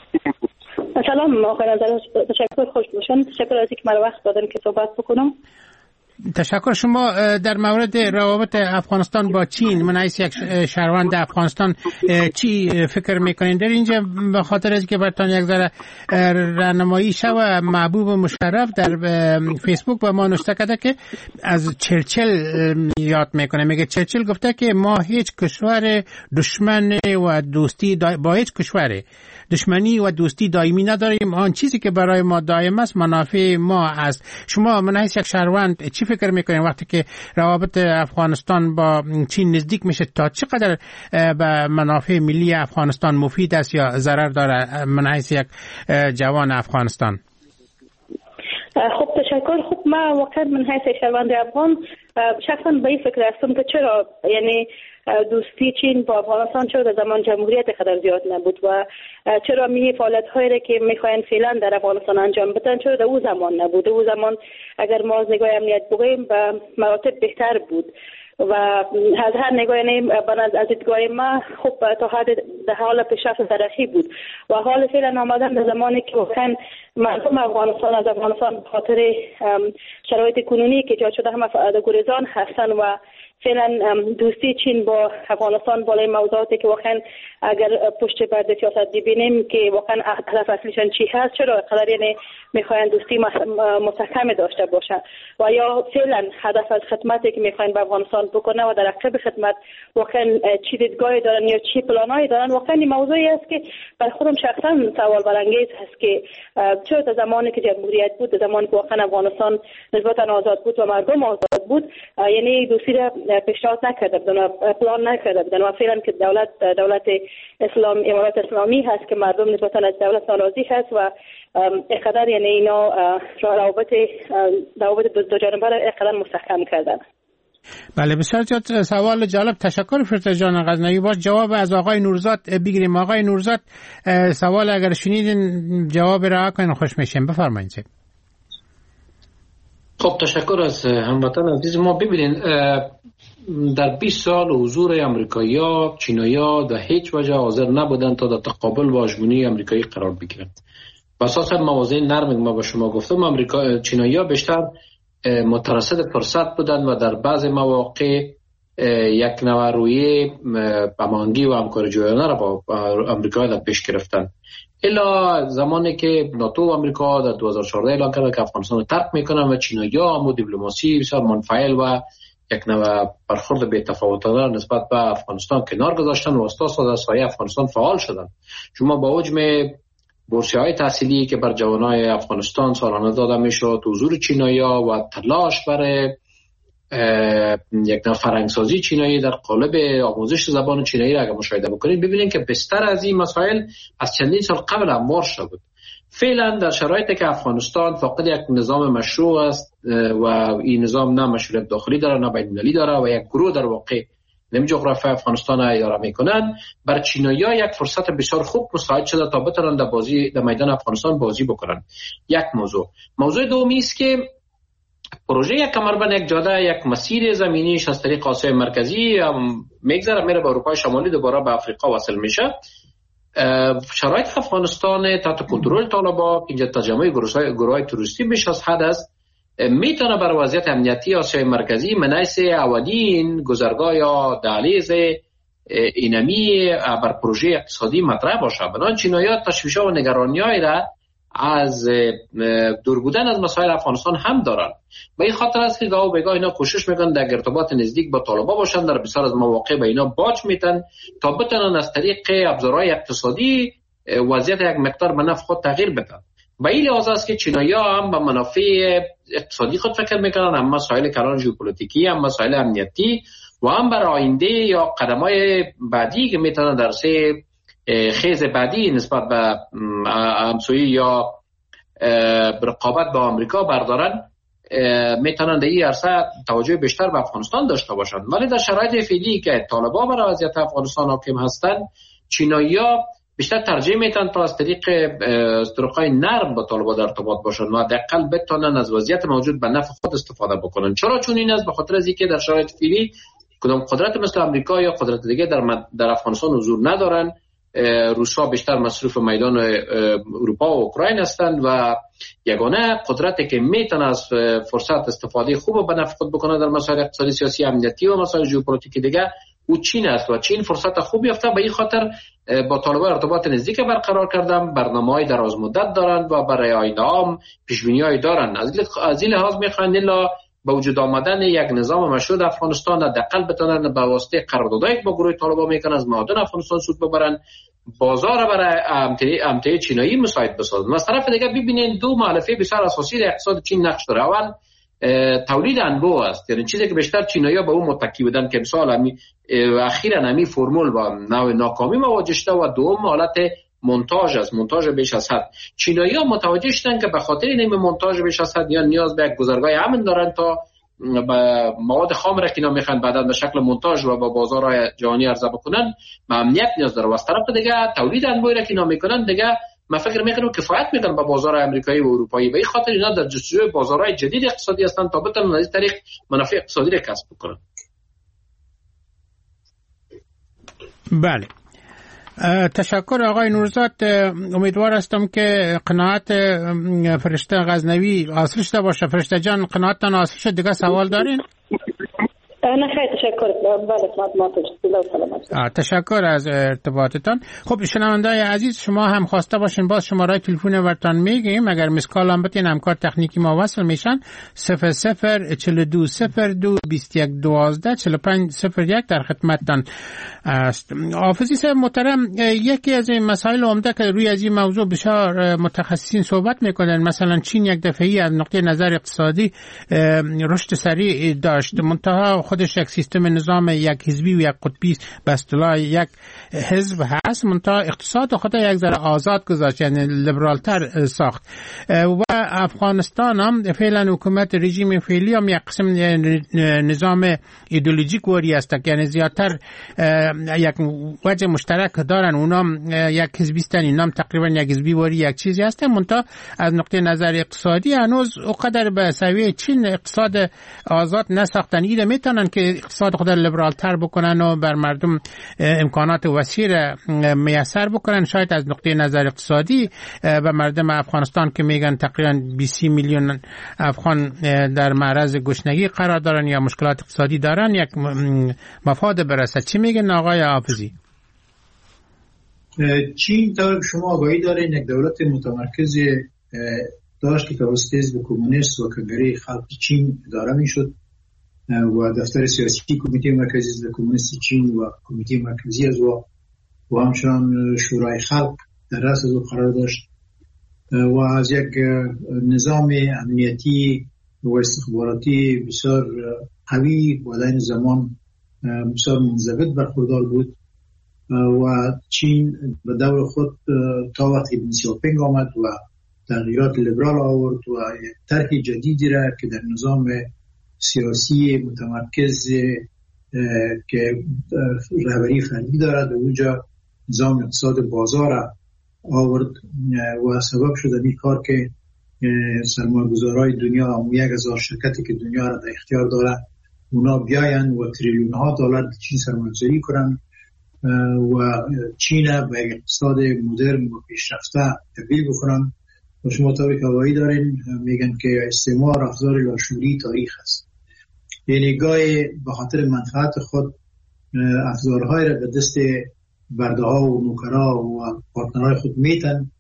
سلام آقای نظر، تشکر، خوش باشن. تشکر از اینکه مرا وقت دادن که صحبت بکنم. تشکر. شما در مورد روابط افغانستان با چین من حیث یک شهروند افغانستان چی فکر میکنین در اینجا؟ به خاطر از که برتان یک ذره راهنمایی شوه، محبوب مشرف در فیسبوک به ما نوشته کرده که از چرچل یاد میکنه. میگه چرچل گفته که ما هیچ کشور دشمن و دوستی با هیچ کشور دشمنی و دوستی دائمی نداریم. آن چیزی که برای ما دائم است منافع ما است. شما من حیث یک شهروند چی فکر میکنین وقتی که روابط افغانستان با چین نزدیک میشه؟ تا چقدر به منافع ملی افغانستان مفید است یا ضرر داره من حیث یک جوان افغانستان؟ خب تشکر. خب ما واقعا من حیث شهروند افغان شخصا به این فکر هستم که چرا یعنی دوستی چین با افغانستان چرا در زمان جمهوریت قدر زیاد نبود و چرا می فعالیت هایی که میخواین فعلا در افغانستان انجام بدن چرا در او زمان نبود. او زمان اگر ما از نگاه امنیت بگوییم به مراتب بهتر بود و از هر نگاه یعنی از دیدگاه ما خب تا حد در حال پیشرفت تاریخی بود و حال فعلا آمدن در زمانی که واقعا مردم افغانستان از افغانستان به خاطر شرایط کنونی که ایجاد شده هم گریزان هستن و فعلا دوستی چین با افغانستان بالای موضوعاتی که واقعا اگر پشت پرده سیاست ببینیم که واقعا هدف اصلیشان چی هست، چرا قدر یعنی میخواین دوستی مستحکم داشته باشن و یا فعلا هدف از خدمتی که میخواین به افغانستان بکنه و در عقب خدمت واقعا چی دیدگاهی دارن یا چی پلانایی دارن. واقعا این موضوعی است که برای خودم شخصا سوال برانگیز هست که چرا در زمانی که جمهوریت بود، در زمانی که واقعا افغانستان نسبتا آزاد بود و مردم آزاد بود، یعنی دوستی را پیشنهاد نکرده بودن و پلان نکرده بودن و فعلا که دولت دولت اسلام امارات اسلامی هست که مردم نسبتا از دولت ناراضی هست و اقدر یعنی اینا روابط روابط دو جانبه را اقدر مستحکم کردن. بله، بسیار زیاد سوال جالب. تشکر فرشته جان غزنوی. باش جواب از آقای نورزاد بگیریم. آقای نورزاد سوال اگر شنیدین جواب را کنین خوش میشیم. بفرمایید. خب تشکر از هموطن عزیز ما. ببینید در بیست سال حضور امریکایی‌ها، چینایی‌ها در هیچ وجه حاضر نبودند تا در تقابل با هژمونی امریکایی قرار بگیرند. بر اساس مواضع نرم ما به شما گفتم، امریکا چینایی‌ها بیشتر مترصد فرصت بودند و در بعض مواقع یک نوع رویه هماهنگی و همکاری جویانه را با امریکا در پیش گرفتند. الا زمانی که ناتو و امریکا در دو هزار و چهارده اعلان کرد که افغانستان رو ترک میکنن و چینایی‌ها هم دیپلماسی بسیار منفعل و یک نوع برخورد بی‌تفاوتانه نسبت به افغانستان کنار گذاشتن و اساس در سایه افغانستان فعال شدن. شما با حجم بورسیه‌های تحصیلی که بر جوانای افغانستان سالانه داده میشد، حضور چینایی‌ها و تلاش برای یک نوع فرهنگسازی چینایی در قالب آموزش زبان چینایی را اگر مشاهده بکنید ببینید که بستر از این مسائل از چندین سال قبل انبار شده بود. فعلا در شرایطی که افغانستان فقط یک نظام مشروع است و این نظام نه مشروعیت داخلی داره نه بین‌المللی داره و یک گروه در واقع نمی جغرافیای افغانستان را اداره میکنند، بر چینایی‌ها یک فرصت بسیار خوب مساعد شده تا بتونن در بازی در میدان افغانستان بازی بکنن. یک موضوع موضوع دومی است که پروژه یک کمربند، یک جاده، یک مسیر زمینیش از طریق آسیای مرکزی میگذره میره به اروپای شمالی، دوباره به افریقا وصل میشه. شرایط افغانستان تحت کنترل طالبان اینجا تجمع گروه‌های تروریستی بیش از حد است میتونه بر وضعیت امنیتی آسیای مرکزی منعکس اولین گذرگاه یا دهلیز اینمی بر پروژه اقتصادی مطرح باشه. بنابراین چینایی‌ها تشویش‌ها و نگرانی‌هایی را از دور بودن از مسائل افغانستان هم دارن. به این خاطر است که گاه و بگاه اینا کوشش میکنن در ارتباط نزدیک با طالبان باشن، در بسیار از مواقع به اینا باج میتن تا بتونن از طریق ابزارهای اقتصادی وضعیت یک مقدار به نفع خود تغییر بدن. به این لحاظ است که چینایی‌ها هم به منافع اقتصادی خود فکر میکنن، هم مسائل کلان ژئوپلیتیکی، هم مسائل امنیتی و هم برای آینده یا قدم‌های بعدی که میتونن در سه خیز بعدی نسبت به همسایه یا رقابت با آمریکا بردارن، میتونن در این عرصه توجه بیشتر به افغانستان داشته باشن. ولی در شرایط فعلی که طالبان برای وضعیت افغانستان حاکم هستند، چینایی‌ها بیشتر ترجیح میتن تا از طریق طرق‌های نرم با طالبان در ارتباط باشن و حداقل بتونن از وضعیت موجود به نفع خود استفاده بکنن. چرا؟ چون این است به خاطر از اینکه در شرایط فعلی کدام قدرت مثل آمریکا یا قدرت دیگه در در افغانستان حضور ندارن. روس‌ها بیشتر مصروف میدان اروپا و اوکراین هستند و یگانه قدرتی که میتونه از فرصت استفاده خوب به نفع خود بکنه در مسائل اقتصادی، سیاسی، امنیتی و مسائل ژئوپلیتیکی دیگه او چین است و چین فرصت خوب یافته. به این خاطر با طالبان ارتباط نزدیک برقرار کردن، برنامه‌های دراز مدت دارند و برای آینده هم پیش‌بینی‌های دارند. از این لحاظ می‌خواهند الا با وجود آمدن یک نظام مشروط افغانستان حداقل بتونن به واسطه قراردادایی با گروه طالبان میکنن از معادن افغانستان سود ببرن، بازار برای امتیاز چینایی مساعد بسازن. از طرف دیگه ببینید دو مؤلفه بسیار اساسی در اقتصاد چین نقش داره. اول تولید انبوه است، یعنی چیزی که بیشتر چینایی‌ها به اون متکی بودن که امسال همی اخیراً همی فرمول با نوع ناکامی مواجه شده و دوم حالت مونتاژ است، مونتاژ بیش از حد. چینایی‌ها متوجه شدن که به خاطر این مونتاژ بیش از حد یا نیاز به یک گذرگاه امن دارن تا به مواد خام را که اینا میخوان بعداً به شکل مونتاژ و با بازارهای جهانی عرضه بکنن به امنیت نیاز داره. و از طرف دیگه تولید انبوهی را که اینا میکنن دیگه من فکر میکنم کفایت میکنن به بازار آمریکایی و اروپایی. به این خاطر اینا در جستجوی بازارهای جدید اقتصادی هستن تا بتونن از این طریق منافع اقتصادی را کسب بکنن. بله، تشکر آقای نورزاد. امیدوار هستم که قناعت فرشته غزنوی حاصل شده باشه. فرشته جان قناعتتان حاصل شد؟ دیگه سوال دارین؟ نه خیلی تشکر. بله تشکر از ارتباطتان. خب شنونده‌های عزیز، شما هم خواسته باشین باز شماره تلفن ورتان میگیم، اگر مسکال هم بتین همکار تکنیکی ما وصل میشن صفر صفر چهل و دو صفر دو بیست و یک دوازده چهل و پنج صفر یک در خدمتتان است. حافظی صاحب محترم، یکی از این مسائل عمده که روی از این موضوع بسیار متخصصین صحبت میکنن، مثلا چین یک دفعه‌ای از نقطه نظر اقتصادی رشد سریع داشت، منتها خودش یک سیستم نظام یک حزبی و یک قطبی به اصطلاح یک حزب هست، منتها اقتصاد خود یک ذره آزاد گذاشت، یعنی لیبرالتر ساخت. و افغانستان هم فعلا حکومت رژیم فعلی هم یک قسم نظام ایدئولوژیک وری است، یعنی زیادتر یک وجه مشترک دارن، اونا یک حزبیستن، اینا هم تقریبا یک حزبی وری یک چیزی هستن، منتها از نقطه نظر اقتصادی هنوز اونقدر به سویه چین اقتصاد آزاد نساختن. ایده میتونن که اقتصاد خود لیبرال تر بکنن و بر مردم امکانات وسیع میسر بکنن. شاید از نقطه نظر اقتصادی به مردم افغانستان که میگن تقریبا بیست میلیون افغان در معرض گشنگی قرار دارن یا مشکلات اقتصادی دارن یک مفاد برسه. چی میگن آقای حافظی؟ چین تا شما آگاهی دارین یک دولت متمرکز داشت که توسط حزب کمونیست و کنگره خلق چین اداره میشد و دفتر سیاسی کمیته مرکزی حزب کمونیست چین و کمیته مرکزی از و و همچنان شورای خلق در رأس از قرار داشت و از یک نظام امنیتی و استخباراتی بسیار قوی و در این زمان بسیار منضبط برخوردار بود و چین به دور خود تا وقتی دو هزار و پنج آمد و تغییرات لیبرال آورد و طرح جدیدی را که در نظام سیاسی متمرکز که رهبری فردی دارد و اونجا نظام اقتصاد بازار آورد و سبب شد این کار که سرمایه‌گذارهای دنیا و یک هزار شرکتی که دنیا را در اختیار داره اونا بیاین و تریلیون ها دلار چین سرمایه‌گذاری کنن و چین به اقتصاد مدرن و پیشرفته تبدیل بکنن و شما تاریخ هوایی دارین، میگن که استعمار افزار لاشعوری تاریخ است. یعنی گاهی به خاطر منفعت خود افزارهای را به دست برده ها و نوکرها و پارتنرهای خود میتن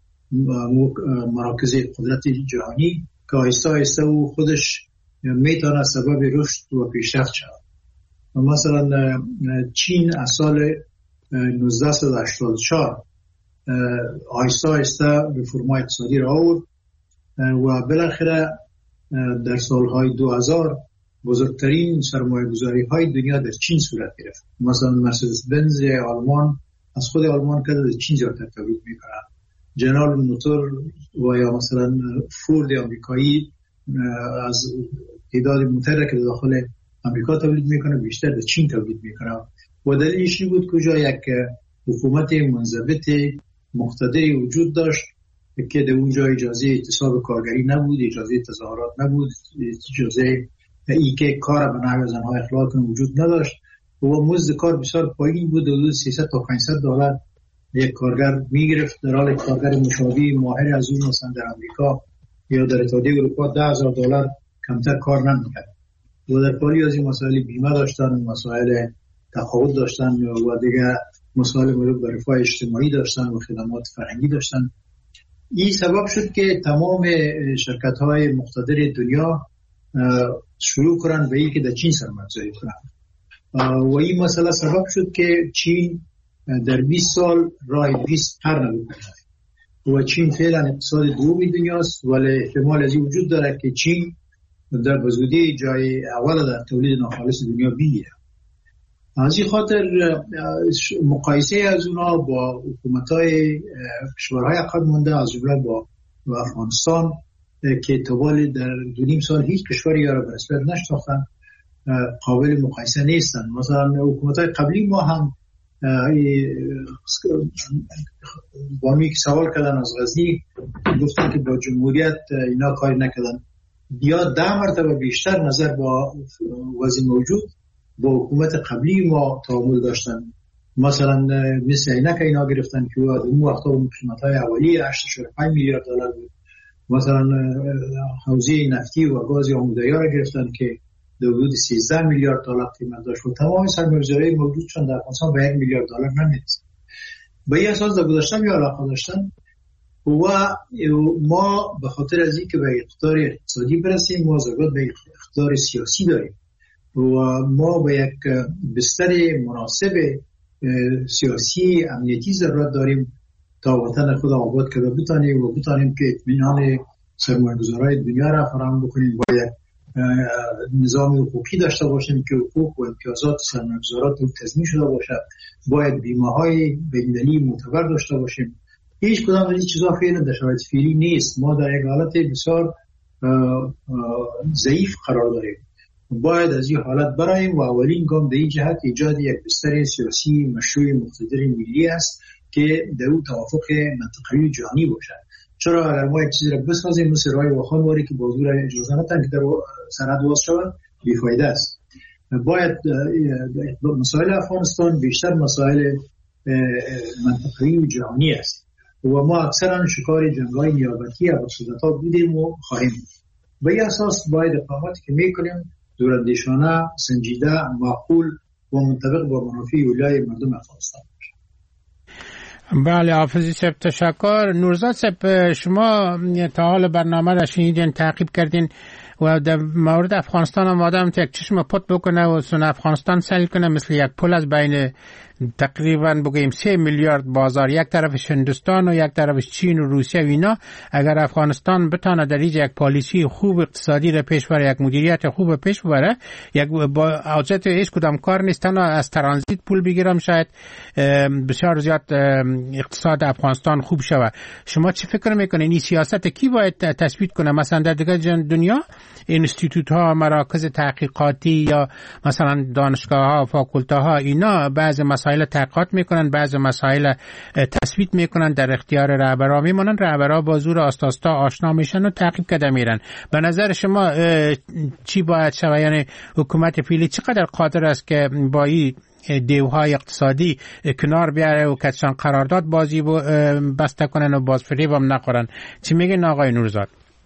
مراکز قدرت جهانی که آهسته آهسته او خودش میتونه سبب رشد و پیشرفت شود. مثلا چین از سال نوزده هشتاد و چهار آهسته آهسته رفرم‌های اقتصادی را آورد و بالاخره در سالهای دو هزار بزرگترین سرمایه‌گذاری های دنیا در چین صورت گرفت. مثلا مرسدس بنز آلمان از خود آلمان که در چین زیادتر تولید میکنه. جنرال موتور و یا مثلا فورد آمریکایی از تعداد موتر که داخل آمریکا تولید میکنه بیشتر در چین تولید میکنه. و دلیلش این بود کجا یک حکومت منضبط مقتدری وجود داشت که در اونجا اجازه اعتصاب کارگری نبود، اجازه تظاهرات نبود، اجازه ای که کار به نحو زنهای اخلاق وجود نداشت و مزد کار بسیار پایین بود، حدود سیصد تا پانصد دلار یک کارگر میگرفت، در حالی کارگر مشابه ماهر از اون مثلا در آمریکا یا در اتحادیه اروپا ده هزار دلار کمتر کار نمیکرد. و در پالی از این مسائل بیمه داشتن، مسائل تقاعد داشتن و دیگه مسائل مربوط به رفاه اجتماعی داشتن و خدمات فرهنگی داشتن. این سبب شد که تمام شرکت‌های مقتدر دنیا شروع کنن به این که در چین سرمایه‌گذاری کنن و این مسئله سبب شد که چین در بیست سال راه بیست پر نبود و چین فعلا اقتصاد دومی دنیاست، ولی احتمال از این وجود داره که چین در بزودی جای اول در تولید ناخالص دنیا بگیره. از این خاطر مقایسه از اونا با حکومت‌های کشورهای عقب مانده از جمله با افغانستان که طوال در دو نیم سال هیچ کشوری را به رسمیت نشناختن قابل مقایسه نیستن. مثلا حکومت‌های قبلی ما هم بانوی که سوال کردن از غزنی گفتن که با جمهوریت اینا کاری نکردن، یا ده مرتبه بیشتر نظر با وضع موجود با حکومت قبلی ما تعامل داشتن. مثلا مثل اینا که اینا گرفتن که اون وقتا قیمت‌های اولیه هشت و پنج میلیارد دلار بود. مثلا حوزه نفتی و گاز آموده‌ای را گرفتن که حدود سیزده میلیارد دلار قیمت داشت و تمام سرمایه‌گذاری موجود چون در افغانستان به یک میلیارد دلار نمی‌رسید. به این اساس در گذشته می علاقه داشتن و ما به خاطر از اینکه به اقتدار اقتصادی برسیم ما ضرورت به اقتدار سیاسی داریم و ما به یک بستر مناسب سیاسی امنیتی ضرورت داریم تا وطن خود آباد کرده بتانیم و بتانیم که اطمینان سرمایه‌گذارای دنیا را فراهم بکنیم. باید نظام حقوقی داشته باشیم که حقوق و امتیازات سرمایه‌گذارات تضمین شده باشد. باید بیمه‌های بین‌المللی معتبر داشته باشیم. هیچ کدام از این چیزا فعلا در شرایط فعلی نیست. ما در یک حالت بسیار ضعیف قرار داریم. باید از این حالت براییم و اولین گام در این جهت ایجاد یک بستر سیاسی مشروع مقتدر ملی است که در اون توافق منطقه‌ای جهانی باشد. چرا اگر ما یک چیزی را بسازیم مثل راه واخان واری که بازو را اجازه ندن که در سرحد واس شود بی‌فایده است. باید مسائل افغانستان بیشتر مسائل منطقه‌ای و جهانی است و ما اکثرا شکار جنگ‌های نیابتی و صدتا بودیم و خواهیم. به این اساس باید اقداماتی که می‌کنیم دوراندیشانه، سنجیده، معقول و منطبق با منافع اولای مردم افغانستان. بله حافظی صاحب تشکر. نورزاد صاحب شما تا حال برنامه را شنیدین، تعقیب کردین و در مورد افغانستان هم آدم تا یک چشم پت بکنه و سن افغانستان سیل کنه مثل یک پل از بین تقریبا بگیم سه میلیارد بازار، یک طرفش هندوستان و یک طرفش چین و روسیه و اینا. اگر افغانستان بتانه در اینجا یک پالیسی خوب اقتصادی را پیش بره، یک مدیریت خوب پیش بره، یک با اوجت هیچ کدام کار نیست تنها از ترانزیت پول بگیرم شاید بسیار زیاد اقتصاد افغانستان خوب شود. شما چی فکر میکنین این سیاست کی باید تثبیت کنه؟ مثلا در دیگر دنیا اینستیتوت ها، مراکز تحقیقاتی یا مثلا دانشگاه ها، فاکولته ها اینا بعض مسائل تحقیقات میکنن، بعض مسائل تثبیت میکنن، در اختیار رهبرا میمونن، رهبرا با زور آستاستا آشنا میشن و تعقیب کرده میرن. به نظر شما چی باید شود؟ یعنی حکومت فعلی چقدر قادر است که با این دیوهای اقتصادی کنار بیاره و کسان قرارداد بازی بسته کنن و باز فریب هم نخورن. چی میگن آقای نورزاد؟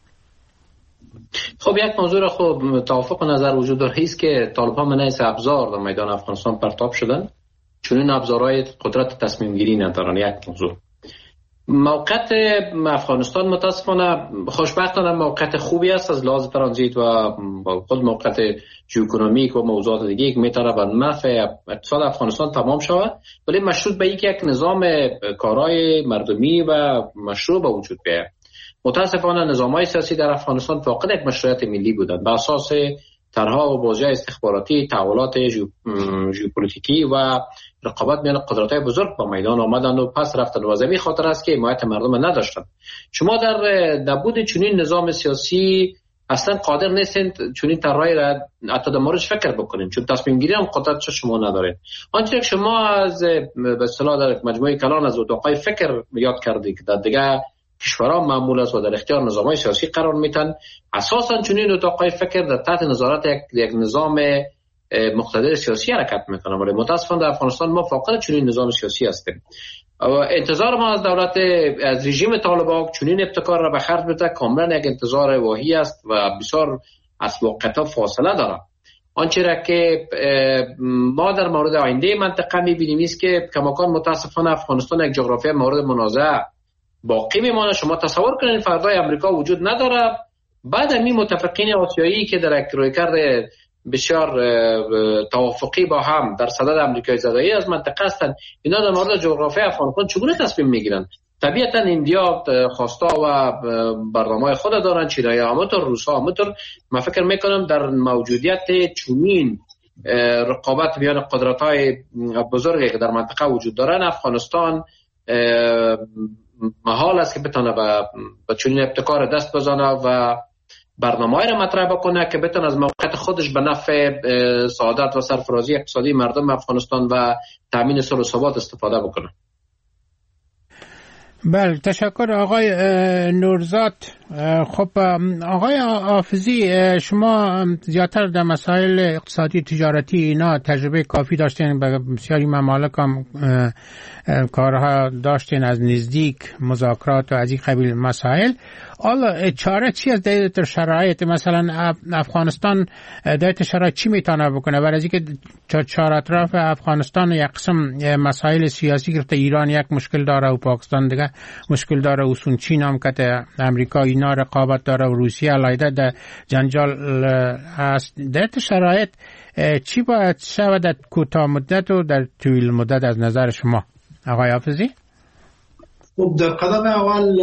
خب یک موضوع را خب توافق نظر وجود داره است که طالبان من از ابزار در میدان افغانستان پرتاب شدن، چون این ابزارهای قدرت تصمیم گیری ندارن. یک موضوع موقعیت افغانستان متاسفانه خوشبختانه موقعیت خوبی است از لحاظ ترانزیت و خود موقعیت ژئواپلیتیک و موضوعات دیگه که میتونه به نفع اقتصاد افغانستان تمام شود، ولی مشروط به اینکه یک نظام کارای مردمی و مشروع به وجود بیاید. متاسفانه نظام‌های سیاسی در افغانستان فاقد یک مشروعیت ملی بودند، بر اساس طرح‌ها و بازی استخباراتی، تحولات ژئوپلیتیکی و رقابت میان قدرت‌های بزرگ با میدان آمدند و پس رفتند و از این خاطر است که حمایت مردم نداشتند. شما در نبود چنین نظام سیاسی اصلا قادر نیستید چنین طرحی را حتی در موردش فکر بکنید، چون تصمیم گیری هم قدرت شما ندارید. آنچه که شما از به اصطلاح در مجموعه کلان از اتاقای فکر یاد کردید که در دیگه کشورها معمول است و در اختیار نظام‌های سیاسی قرار میتن، اساساً چنین اتاقای فکر در تحت نظارت یک, یک نظام مقتدر سیاسی حرکت میکنه، ولی متاسفانه در افغانستان ما فاقد چنین نظام سیاسی هستیم. انتظار ما از دولت از رژیم طالبان چنین ابتکار را به خرج بده کاملا یک انتظار واهی است و بسیار از واقعیت فاصله داره. آنچه را که ما در مورد آینده منطقه میبینیم است که کماکان متاسفانه افغانستان یک جغرافیای مورد منازعه باقی میمانه. شما تصور کنید فردای امریکا وجود نداره، بعد همین متفقین آسیایی که در یک رویکرد بسیار توافقی با هم در صدد امریکای زدایی از منطقه هستند، اینا در مورد جغرافیای افغانستان چگونه تصمیم میگیرن؟ طبیعتا ایندیا خواستا و برنامه‌های خود دارن، چینایی همونطور، روس‌ها همونطور. من فکر میکنم در موجودیت چنین رقابت میان قدرت‌های بزرگی که در منطقه وجود دارن، افغانستان محال است که بتونه به چنین ابتکار دست بزنه و برنامه‌ای را مطرح بکنه که بتونه از موقعیت خودش به نفع سعادت و سرفرازی اقتصادی مردم افغانستان و تامین صلح و ثبات استفاده بکنه. بله، تشکر آقای نورزاد. خب آقای حافظی، شما زیادتر در مسائل اقتصادی تجارتی اینا تجربه کافی داشتین، به بسیاری ممالک هم کارها داشتین از نزدیک، مذاکرات و از این قبیل مسائل. حالا چاره چی از در شرایط مثلا افغانستان در شرایط چی میتونه بکنه برای اینکه چهار اطراف افغانستان یک قسم مسائل سیاسی گرفته، ایران یک مشکل داره و پاکستان دیگه مشکل داره و سون چین هم که امریکا اینا رقابت داره و روسیه علیده در جنجال هست. در شرایط چی باید شود در کوتاه مدت و در طویل مدت از نظر شما آقای حافظی؟ خب در قدم اول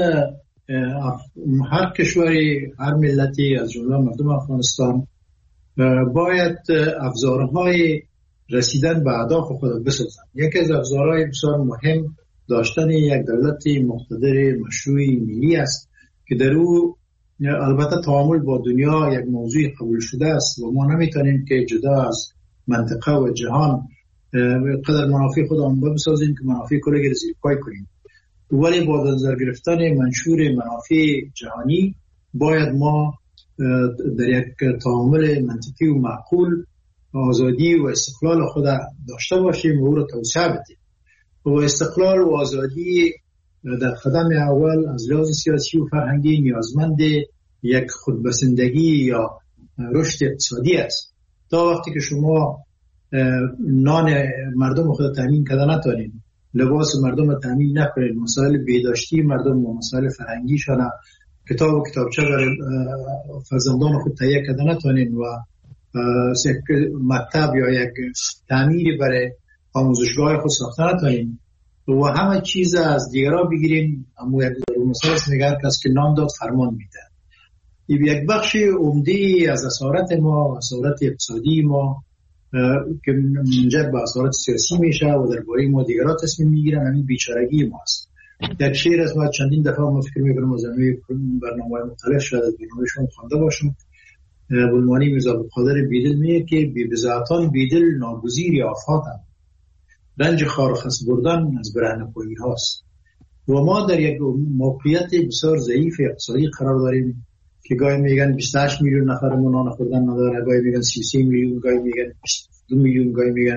هر کشوری، هر ملتی از جمله مردم افغانستان باید ابزارهای رسیدن به اهداف خود بسازند. یکی از ابزارهای بسیار مهم داشتن یک دولت مقتدر مشروع ملی است که در او البته تعامل با دنیا یک موضوع قبول شده است و ما نمیتونیم که جدا از منطقه و جهان قدر منافع خودمون بسازیم که منافع کلی را زیر پای کنیم، ولی با نظر گرفتن منشور منافع جهانی باید ما در یک تعامل منطقی و معقول آزادی و استقلال خود داشته باشیم و او را توسعه بدیم. و استقلال و آزادی در قدم اول از لحاظ سیاسی و فرهنگی نیازمند یک خودبسندگی یا رشد اقتصادی است. تا وقتی که شما نان مردم خود تامین کرده نتونید، لباس مردم رو تامین نکنید، مسائل بهداشتی مردم و مسائل فرهنگیشان، کتاب و کتابچه برای فرزندان خود تهیه کرده نتونید و یک مکتب یا یک تعمیری برای آموزشگاه خود ساخته نتونید و همه چیز از دیگران بگیریم. اما یک مسائل نگاه کس که نام داد فرمان میده. یک بخش عمده از اسارت ما، اسارت اقتصادی ما که منجر به اسارت سیاسی میشه و درباره ما دیگران تصمیم میگیرن، همین بیچارگی ماست. یک شعر از ما چندین دفعه ما فکر میکنم از همه برنامه‌های مختلف شده برنامه‌شون خوانده باشم. بولمانی میرزا عبدالقادر بیدل میگه که بی بزاعتان بیدل ناگزیر آفاتن، رنج خار و خس بردن از برهنه‌پویی هاست. و ما در یک موقعیت بسیار ضعیف اقتصادی قرار داریم که گاهی میگن بیست و هشت میلیون نفر نان خوردن نداره، گاهی میگن سی و سه میلیون، گاهی میگن بیست و دو میلیون، گاهی میگن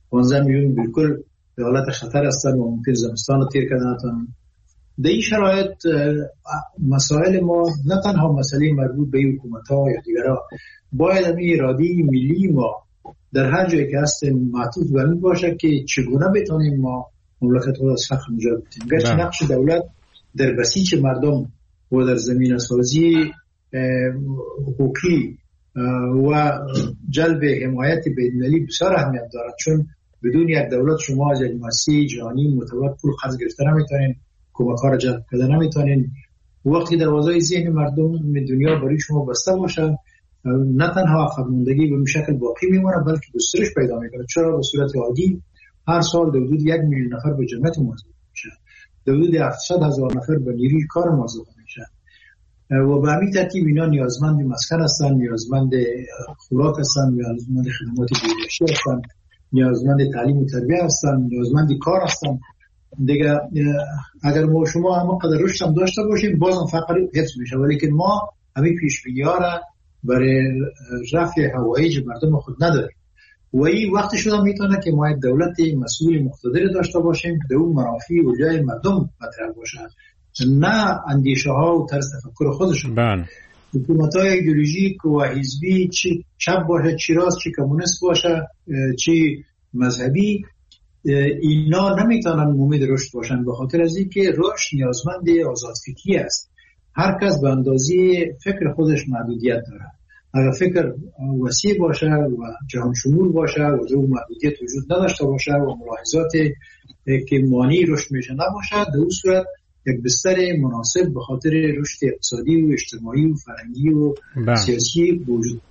پانزده میلیون بالکل به حالت خطر هستن و ممکن زمستان رو تیر کنن. در این شرایط مسائل ما نه تنها مسئله مربوط به حکومت‌ها یا دیگرها، باید همین اراده ملی ما در هر جایی که هستیم معطوف بر این باشه که چگونه بتونیم ما مملکت خود از فقر نجات بدیم. گرچه نقش دولت در بسیج مردم و در زمینه سازی حقوقی و جلب حمایت بین‌المللی بسیار اهمیت دارد، چون بدون یک دولت شما از یک مؤسسه جهانی معتبر پول قرض گرفته نمیتونین، کمک‌ها را جلب کرده نمیتونین. وقتی دروازه ذهن مردم دنیا برای شما بسته باشه، نه تنها عقب‌ماندگی به شکل باقی میمونه بلکه گسترش پیدا میکنه. چرا؟ به صورت عادی هر سال حدود یک میلیون نفر به جمعیت موظف میشه، حدود هفتصد هزار نفر به نیروی کار موظف میشه و به همین ترتیب اینا نیازمند مسکن هستن، نیازمند خوراک هستن، نیازمند خدمات بهداشتی هستن، نیازمند تعلیم و تربیت هستن، نیازمند کار هستن. دیگه اگر ما شما هم قدر رشد هم داشته باشیم بازم فقر حفظ میشه، ولی که ما همین پیش‌بینی‌ها را برای رفع هوایج مردم خود نداریم و این وقتی شده میتونه که ما یک دولت مسئول مقتدر داشته باشیم که اون منافع و جای مردم مطرح باشه، نه اندیشه ها و طرز تفکر خودشون. بله. حکومت‌های ایدئولوژیک و حزبی چی چپ باشه، چی راست، چی کمونیست باشه، چی مذهبی، اینا نمیتونن امید رشد باشن، به خاطر از اینکه رشد نیازمند آزادفکری است. هر کس به اندازه فکر خودش محدودیت داره. اگر فکر وسیع باشه و جهان شمول باشه و دو محدودیت وجود نداشته باشه و ملاحظات که مانع رشد میشه نباشه، در اون صورت یک بستر مناسب به خاطر رشد اقتصادی و اجتماعی و فرهنگی و با. سیاسی وجود.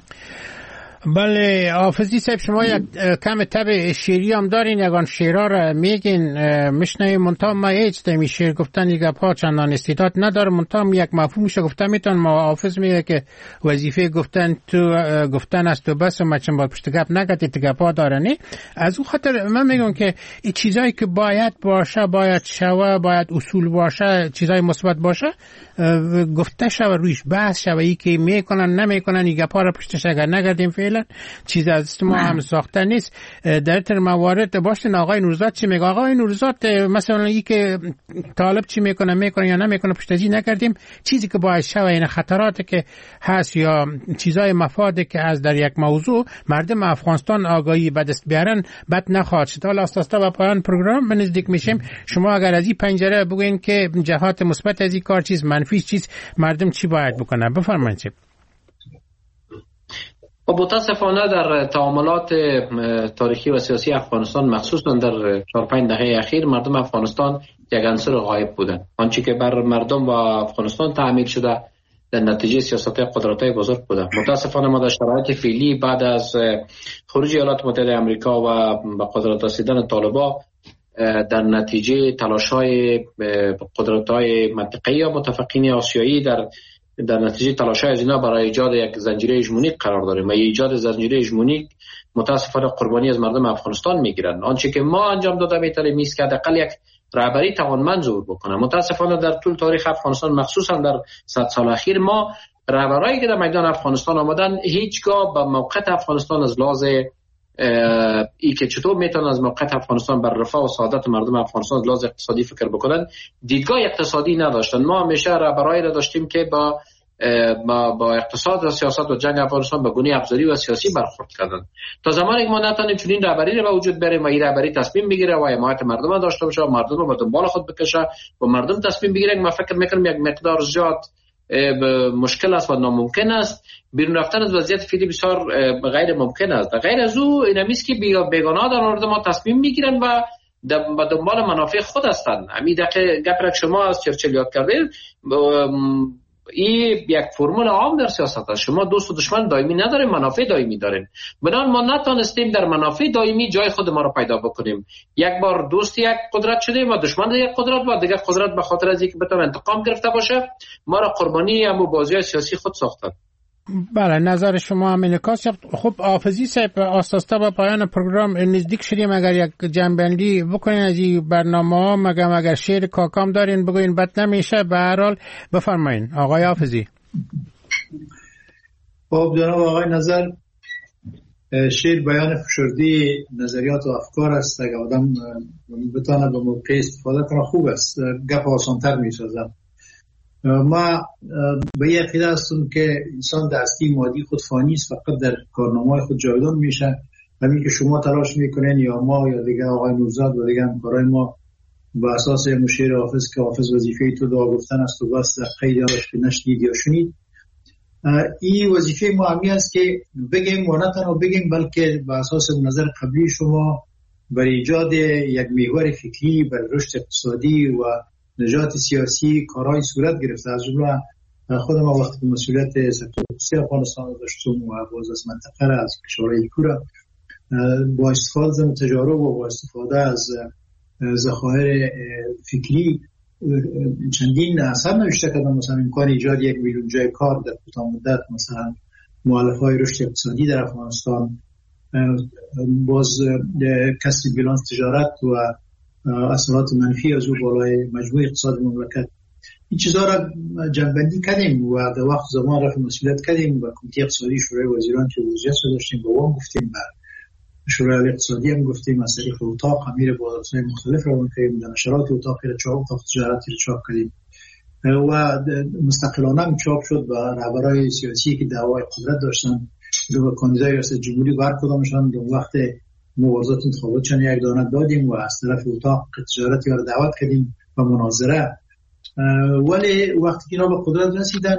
بله حافظی صاحب، شما یک کم تب شیری هم دارین، یگان شیرها را میگین مشنه منطقه ما هیچ دمی شیر گفتن یک پا چندان استعداد نداره، منطقه یک مفهومش گفتن میتون ما حافظ میگه که وظیفه گفتن تو گفتن است تو بس ما چند بار پشت گپ نگتی تو گپا داره نی. از اون خاطر من میگم که این چیزایی که باید باشه، باید شوه، باید اصول باشه، چیزای مثبت باشه گفته شوه، رویش بحث شوه. ای که میکنن نمیکنن این گپا را پشتش اگر نگردیم فعلا چیز از ما هم ساخته نیست. در تر موارد باشین آقای نورزاد چی میگه؟ آقای نورزاد مثلا ای که طالب چی میکنه میکنه یا نمیکنه پشتجی نکردیم، چیزی که باید شوه این خطراتی که هست یا چیزای مفاده که از در یک موضوع مردم افغانستان آگاهی به دست بیارن بد نخواهد شد. حالا اساسا با پایان پروگرام به نزدیک میشیم. شما اگر از این پنجره بگوین که جهات مثبت از این کار چیز، منفی چیز، مردم چی باید بکنن بفرمایید. و متاسفانه در تعاملات تاریخی و سیاسی افغانستان مخصوصا در چهار پنج دهه اخیر مردم افغانستان یک عنصر غایب بودن. آنچه که بر مردم و افغانستان تعمیل شده در نتیجه سیاست قدرت‌های بزرگ بوده. متاسفانه ما در شرایط فعلی بعد از خروج ایالات متحده آمریکا و به قدرت رسیدن طالبان در نتیجه تلاش‌های قدرت‌های منطقه‌ای یا متفقین آسیایی در در نتیجه تلاش‌های از اینا برای ایجاد یک زنجیره هژمونیک قرار داریم و ایجاد زنجیره هژمونیک متاسفانه قربانی از مردم افغانستان میگیرن. آنچه که ما انجام داده میتونه میست که حداقل یک رهبری توانمند ظهور بکنه. متاسفانه در طول تاریخ افغانستان مخصوصا در صد سال اخیر ما رهبرایی که در میدان افغانستان آمدن هیچگاه به موقعیت افغانستان از لحاظ ای که چطور میتونن از موقعیت افغانستان بر رفاه و سعادت مردم افغانستان از لحاظ اقتصادی فکر بکنن، دیدگاه اقتصادی نداشتن. ما همیشه رهبرایی را داشتیم که با با, با اقتصاد و سیاست و جنگ افغانستان به گونه ابزاری و سیاسی برخورد کردن. تا زمانی که ما نتونیم چنین رهبری را به وجود بیاریم و این رهبری تصمیم بگیره و حمایت مردم داشته باشه و مردم رو به دنبال خود بکشه و مردم تصمیم بگیرن، ما فکر میکنم یک مقدار زیاد مشکل است و ناممکن است. بیرون رفتن از وضعیت فعلی بسیار غیر ممکن است. غیر از او این همیست که بیگانه در مورد ما تصمیم میگیرن و به دنبال منافع خود هستند. همین دقیقه گپ را شما از چرچیل یاد کردید، این یک فرمول عام در سیاست است. شما دوست و دشمن دائمی نداریم، منافع دائمی داریم. بنابراین ما نتونستیم در منافع دائمی جای خود ما را پیدا بکنیم. یک بار دوست یک قدرت شدیم و دشمن یک قدرت و دیگر قدرت به خاطر از اینکه بتونه انتقام گرفته باشه ما را قربانی هم بازی سیاسی خود ساختن. بله نظر شما هم انعکاس شد. خب حافظی صاحب اساسا با پایان پروگرام نزدیک شدیم، اگر یک جنبندی بکنین از این برنامه، مگم اگر شعر کاکام دارین بگوین بد نمیشه. به هر حال بفرمایین آقای حافظی. خب جناب آقای نظر، شعر بیان فشرده نظریات و افکار است. اگر آدم بتانه به موقع استفاده کنه خوب است، گپ آسانتر می سازم. ما به یه عقیده هستم که انسان در هستی مادی خود فانی است، فقط در کارنامه‌های خود جاودان میشه. همین که شما تلاش میکنین یا ما یا دیگه آقای نوزاد و دیگه همکارای ما با اساس مشیر حافظ که حافظ وظیفه تو دعا گفتن است و بس خیلی هاش که نشنید یا شنید، این وظیفه ما همی است که بگیم و نه تنها بگیم بلکه با اساس نظر قبلی شما برای ایجاد یک محور فکری برای رشد اقتصادی و نجات سیاسی کارهای صورت گرفته. از جمله خودم وقتی مسئولیت سکتور خصوصی افغانستان داشتم و باز از منطقه را از کشورهای کورا با استفاده از تجارب و با استفاده از ذخایر فکری چندین اثر نوشته کردم، مثلا امکان ایجاد یک میلیون جای کار در کوتاه مدت، مثلا مؤلفه‌های رشد اقتصادی در افغانستان، باز کسب بیلانس تجارت و اثرات منفی از او بالای مجموع اقتصاد مملکت. این چیزها را جنبندی کردیم و در وقت زمان رفع مسئولیت کردیم و کمیته اقتصادی شورای وزیران که وضعیت داشتیم با اون گفتیم، و شورای اقتصادی هم گفتیم از طریق اتاق امیر بازارهای مختلف رو کردیم، در نشرات اتاق چاپ اتاق تجارتی رو چاپ کردیم و مستقلانه هم چاپ شد و رهبرای سیاسی که دعوای قدرت داشتن دو کاندیدای ریاست جمهوری بر کدامشان دو وقت مبارزات انتخابات چند یک دانه دادیم و از طرف اتاق تجارتی رو دعوت کردیم و مناظره. ولی وقتی که اینا به قدرت رسیدن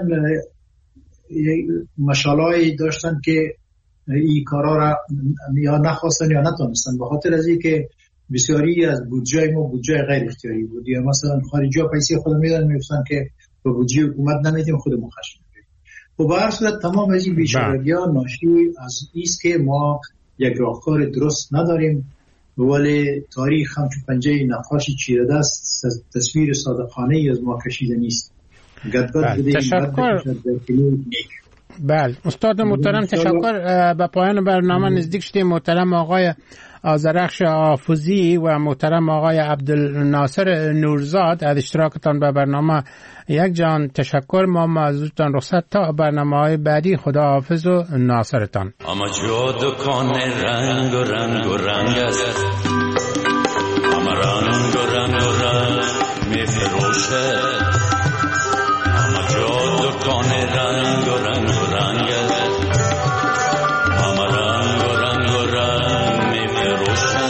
مشالهایی داشتن که این کارا را یا نخواستن یا نتونستن، به خاطر از اینکه بسیاری از بودجه ما بودجه غیر اختیاری بود، یا مثلا خارجی ها پیسه خود میدن میگفتن که به بودجه حکومت نمیدیم خودمون خشم میگیریم. و به هر صورت تمام از این بیچارگی‌ها ناشی از ایست که ما یک راهکار درست نداریم، ولی تاریخ همچون پنجه نقاشی چیره دست تصویر صادقانه از ما کشیده نیست. بله. تشکر. بله استاد محترم تشکر. به پایان برنامه نزدیک شدیم. محترم آقای آذرخش حافظی و محترم آقای عبدالناصر نورزاد از اشتراکتان به برنامه یک جان تشکر. ما ازتان رخصت تا برنامه های بعدی. خدا حافظ و ناصرتان. اما جو دکان رنگ و رنگ و رنگ است، اما رنگ و رنگ و رنگ می فروشه، اما جو دکان رنگ و رنگ و رنگ است، اما رنگ و رنگ و رنگ می فروشه.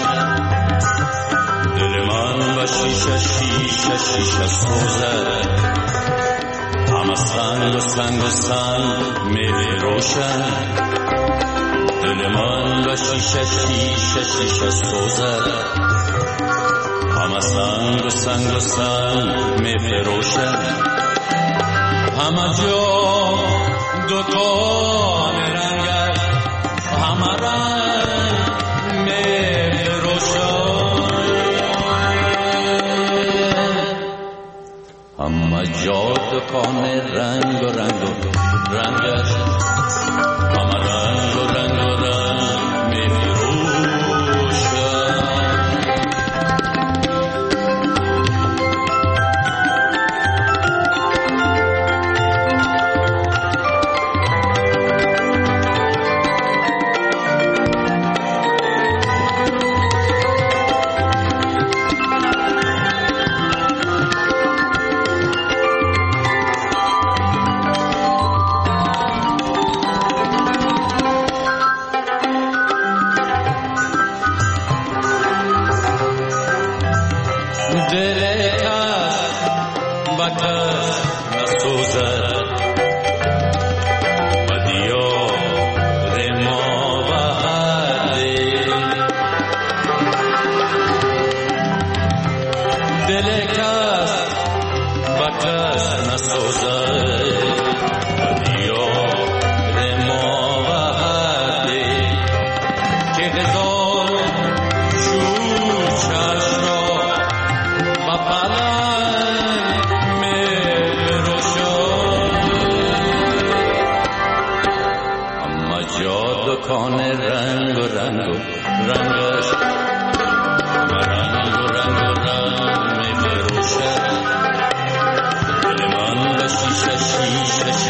دل من و شیشه شیشه شیشه سوزه، اما سنگ و سنگ و سنگ می فروشه. دل من و شیشه شیشه شیشه سوزه، اما سنگ و سنگ و سنگ می فروشه. همه جا دکان رنگ است، همه رنگ می فروشه. همه جا دکان رنگ و رنگ و رنگ است، همه رنگ و رنگ و رنگ می فروشه. شیشه شیشه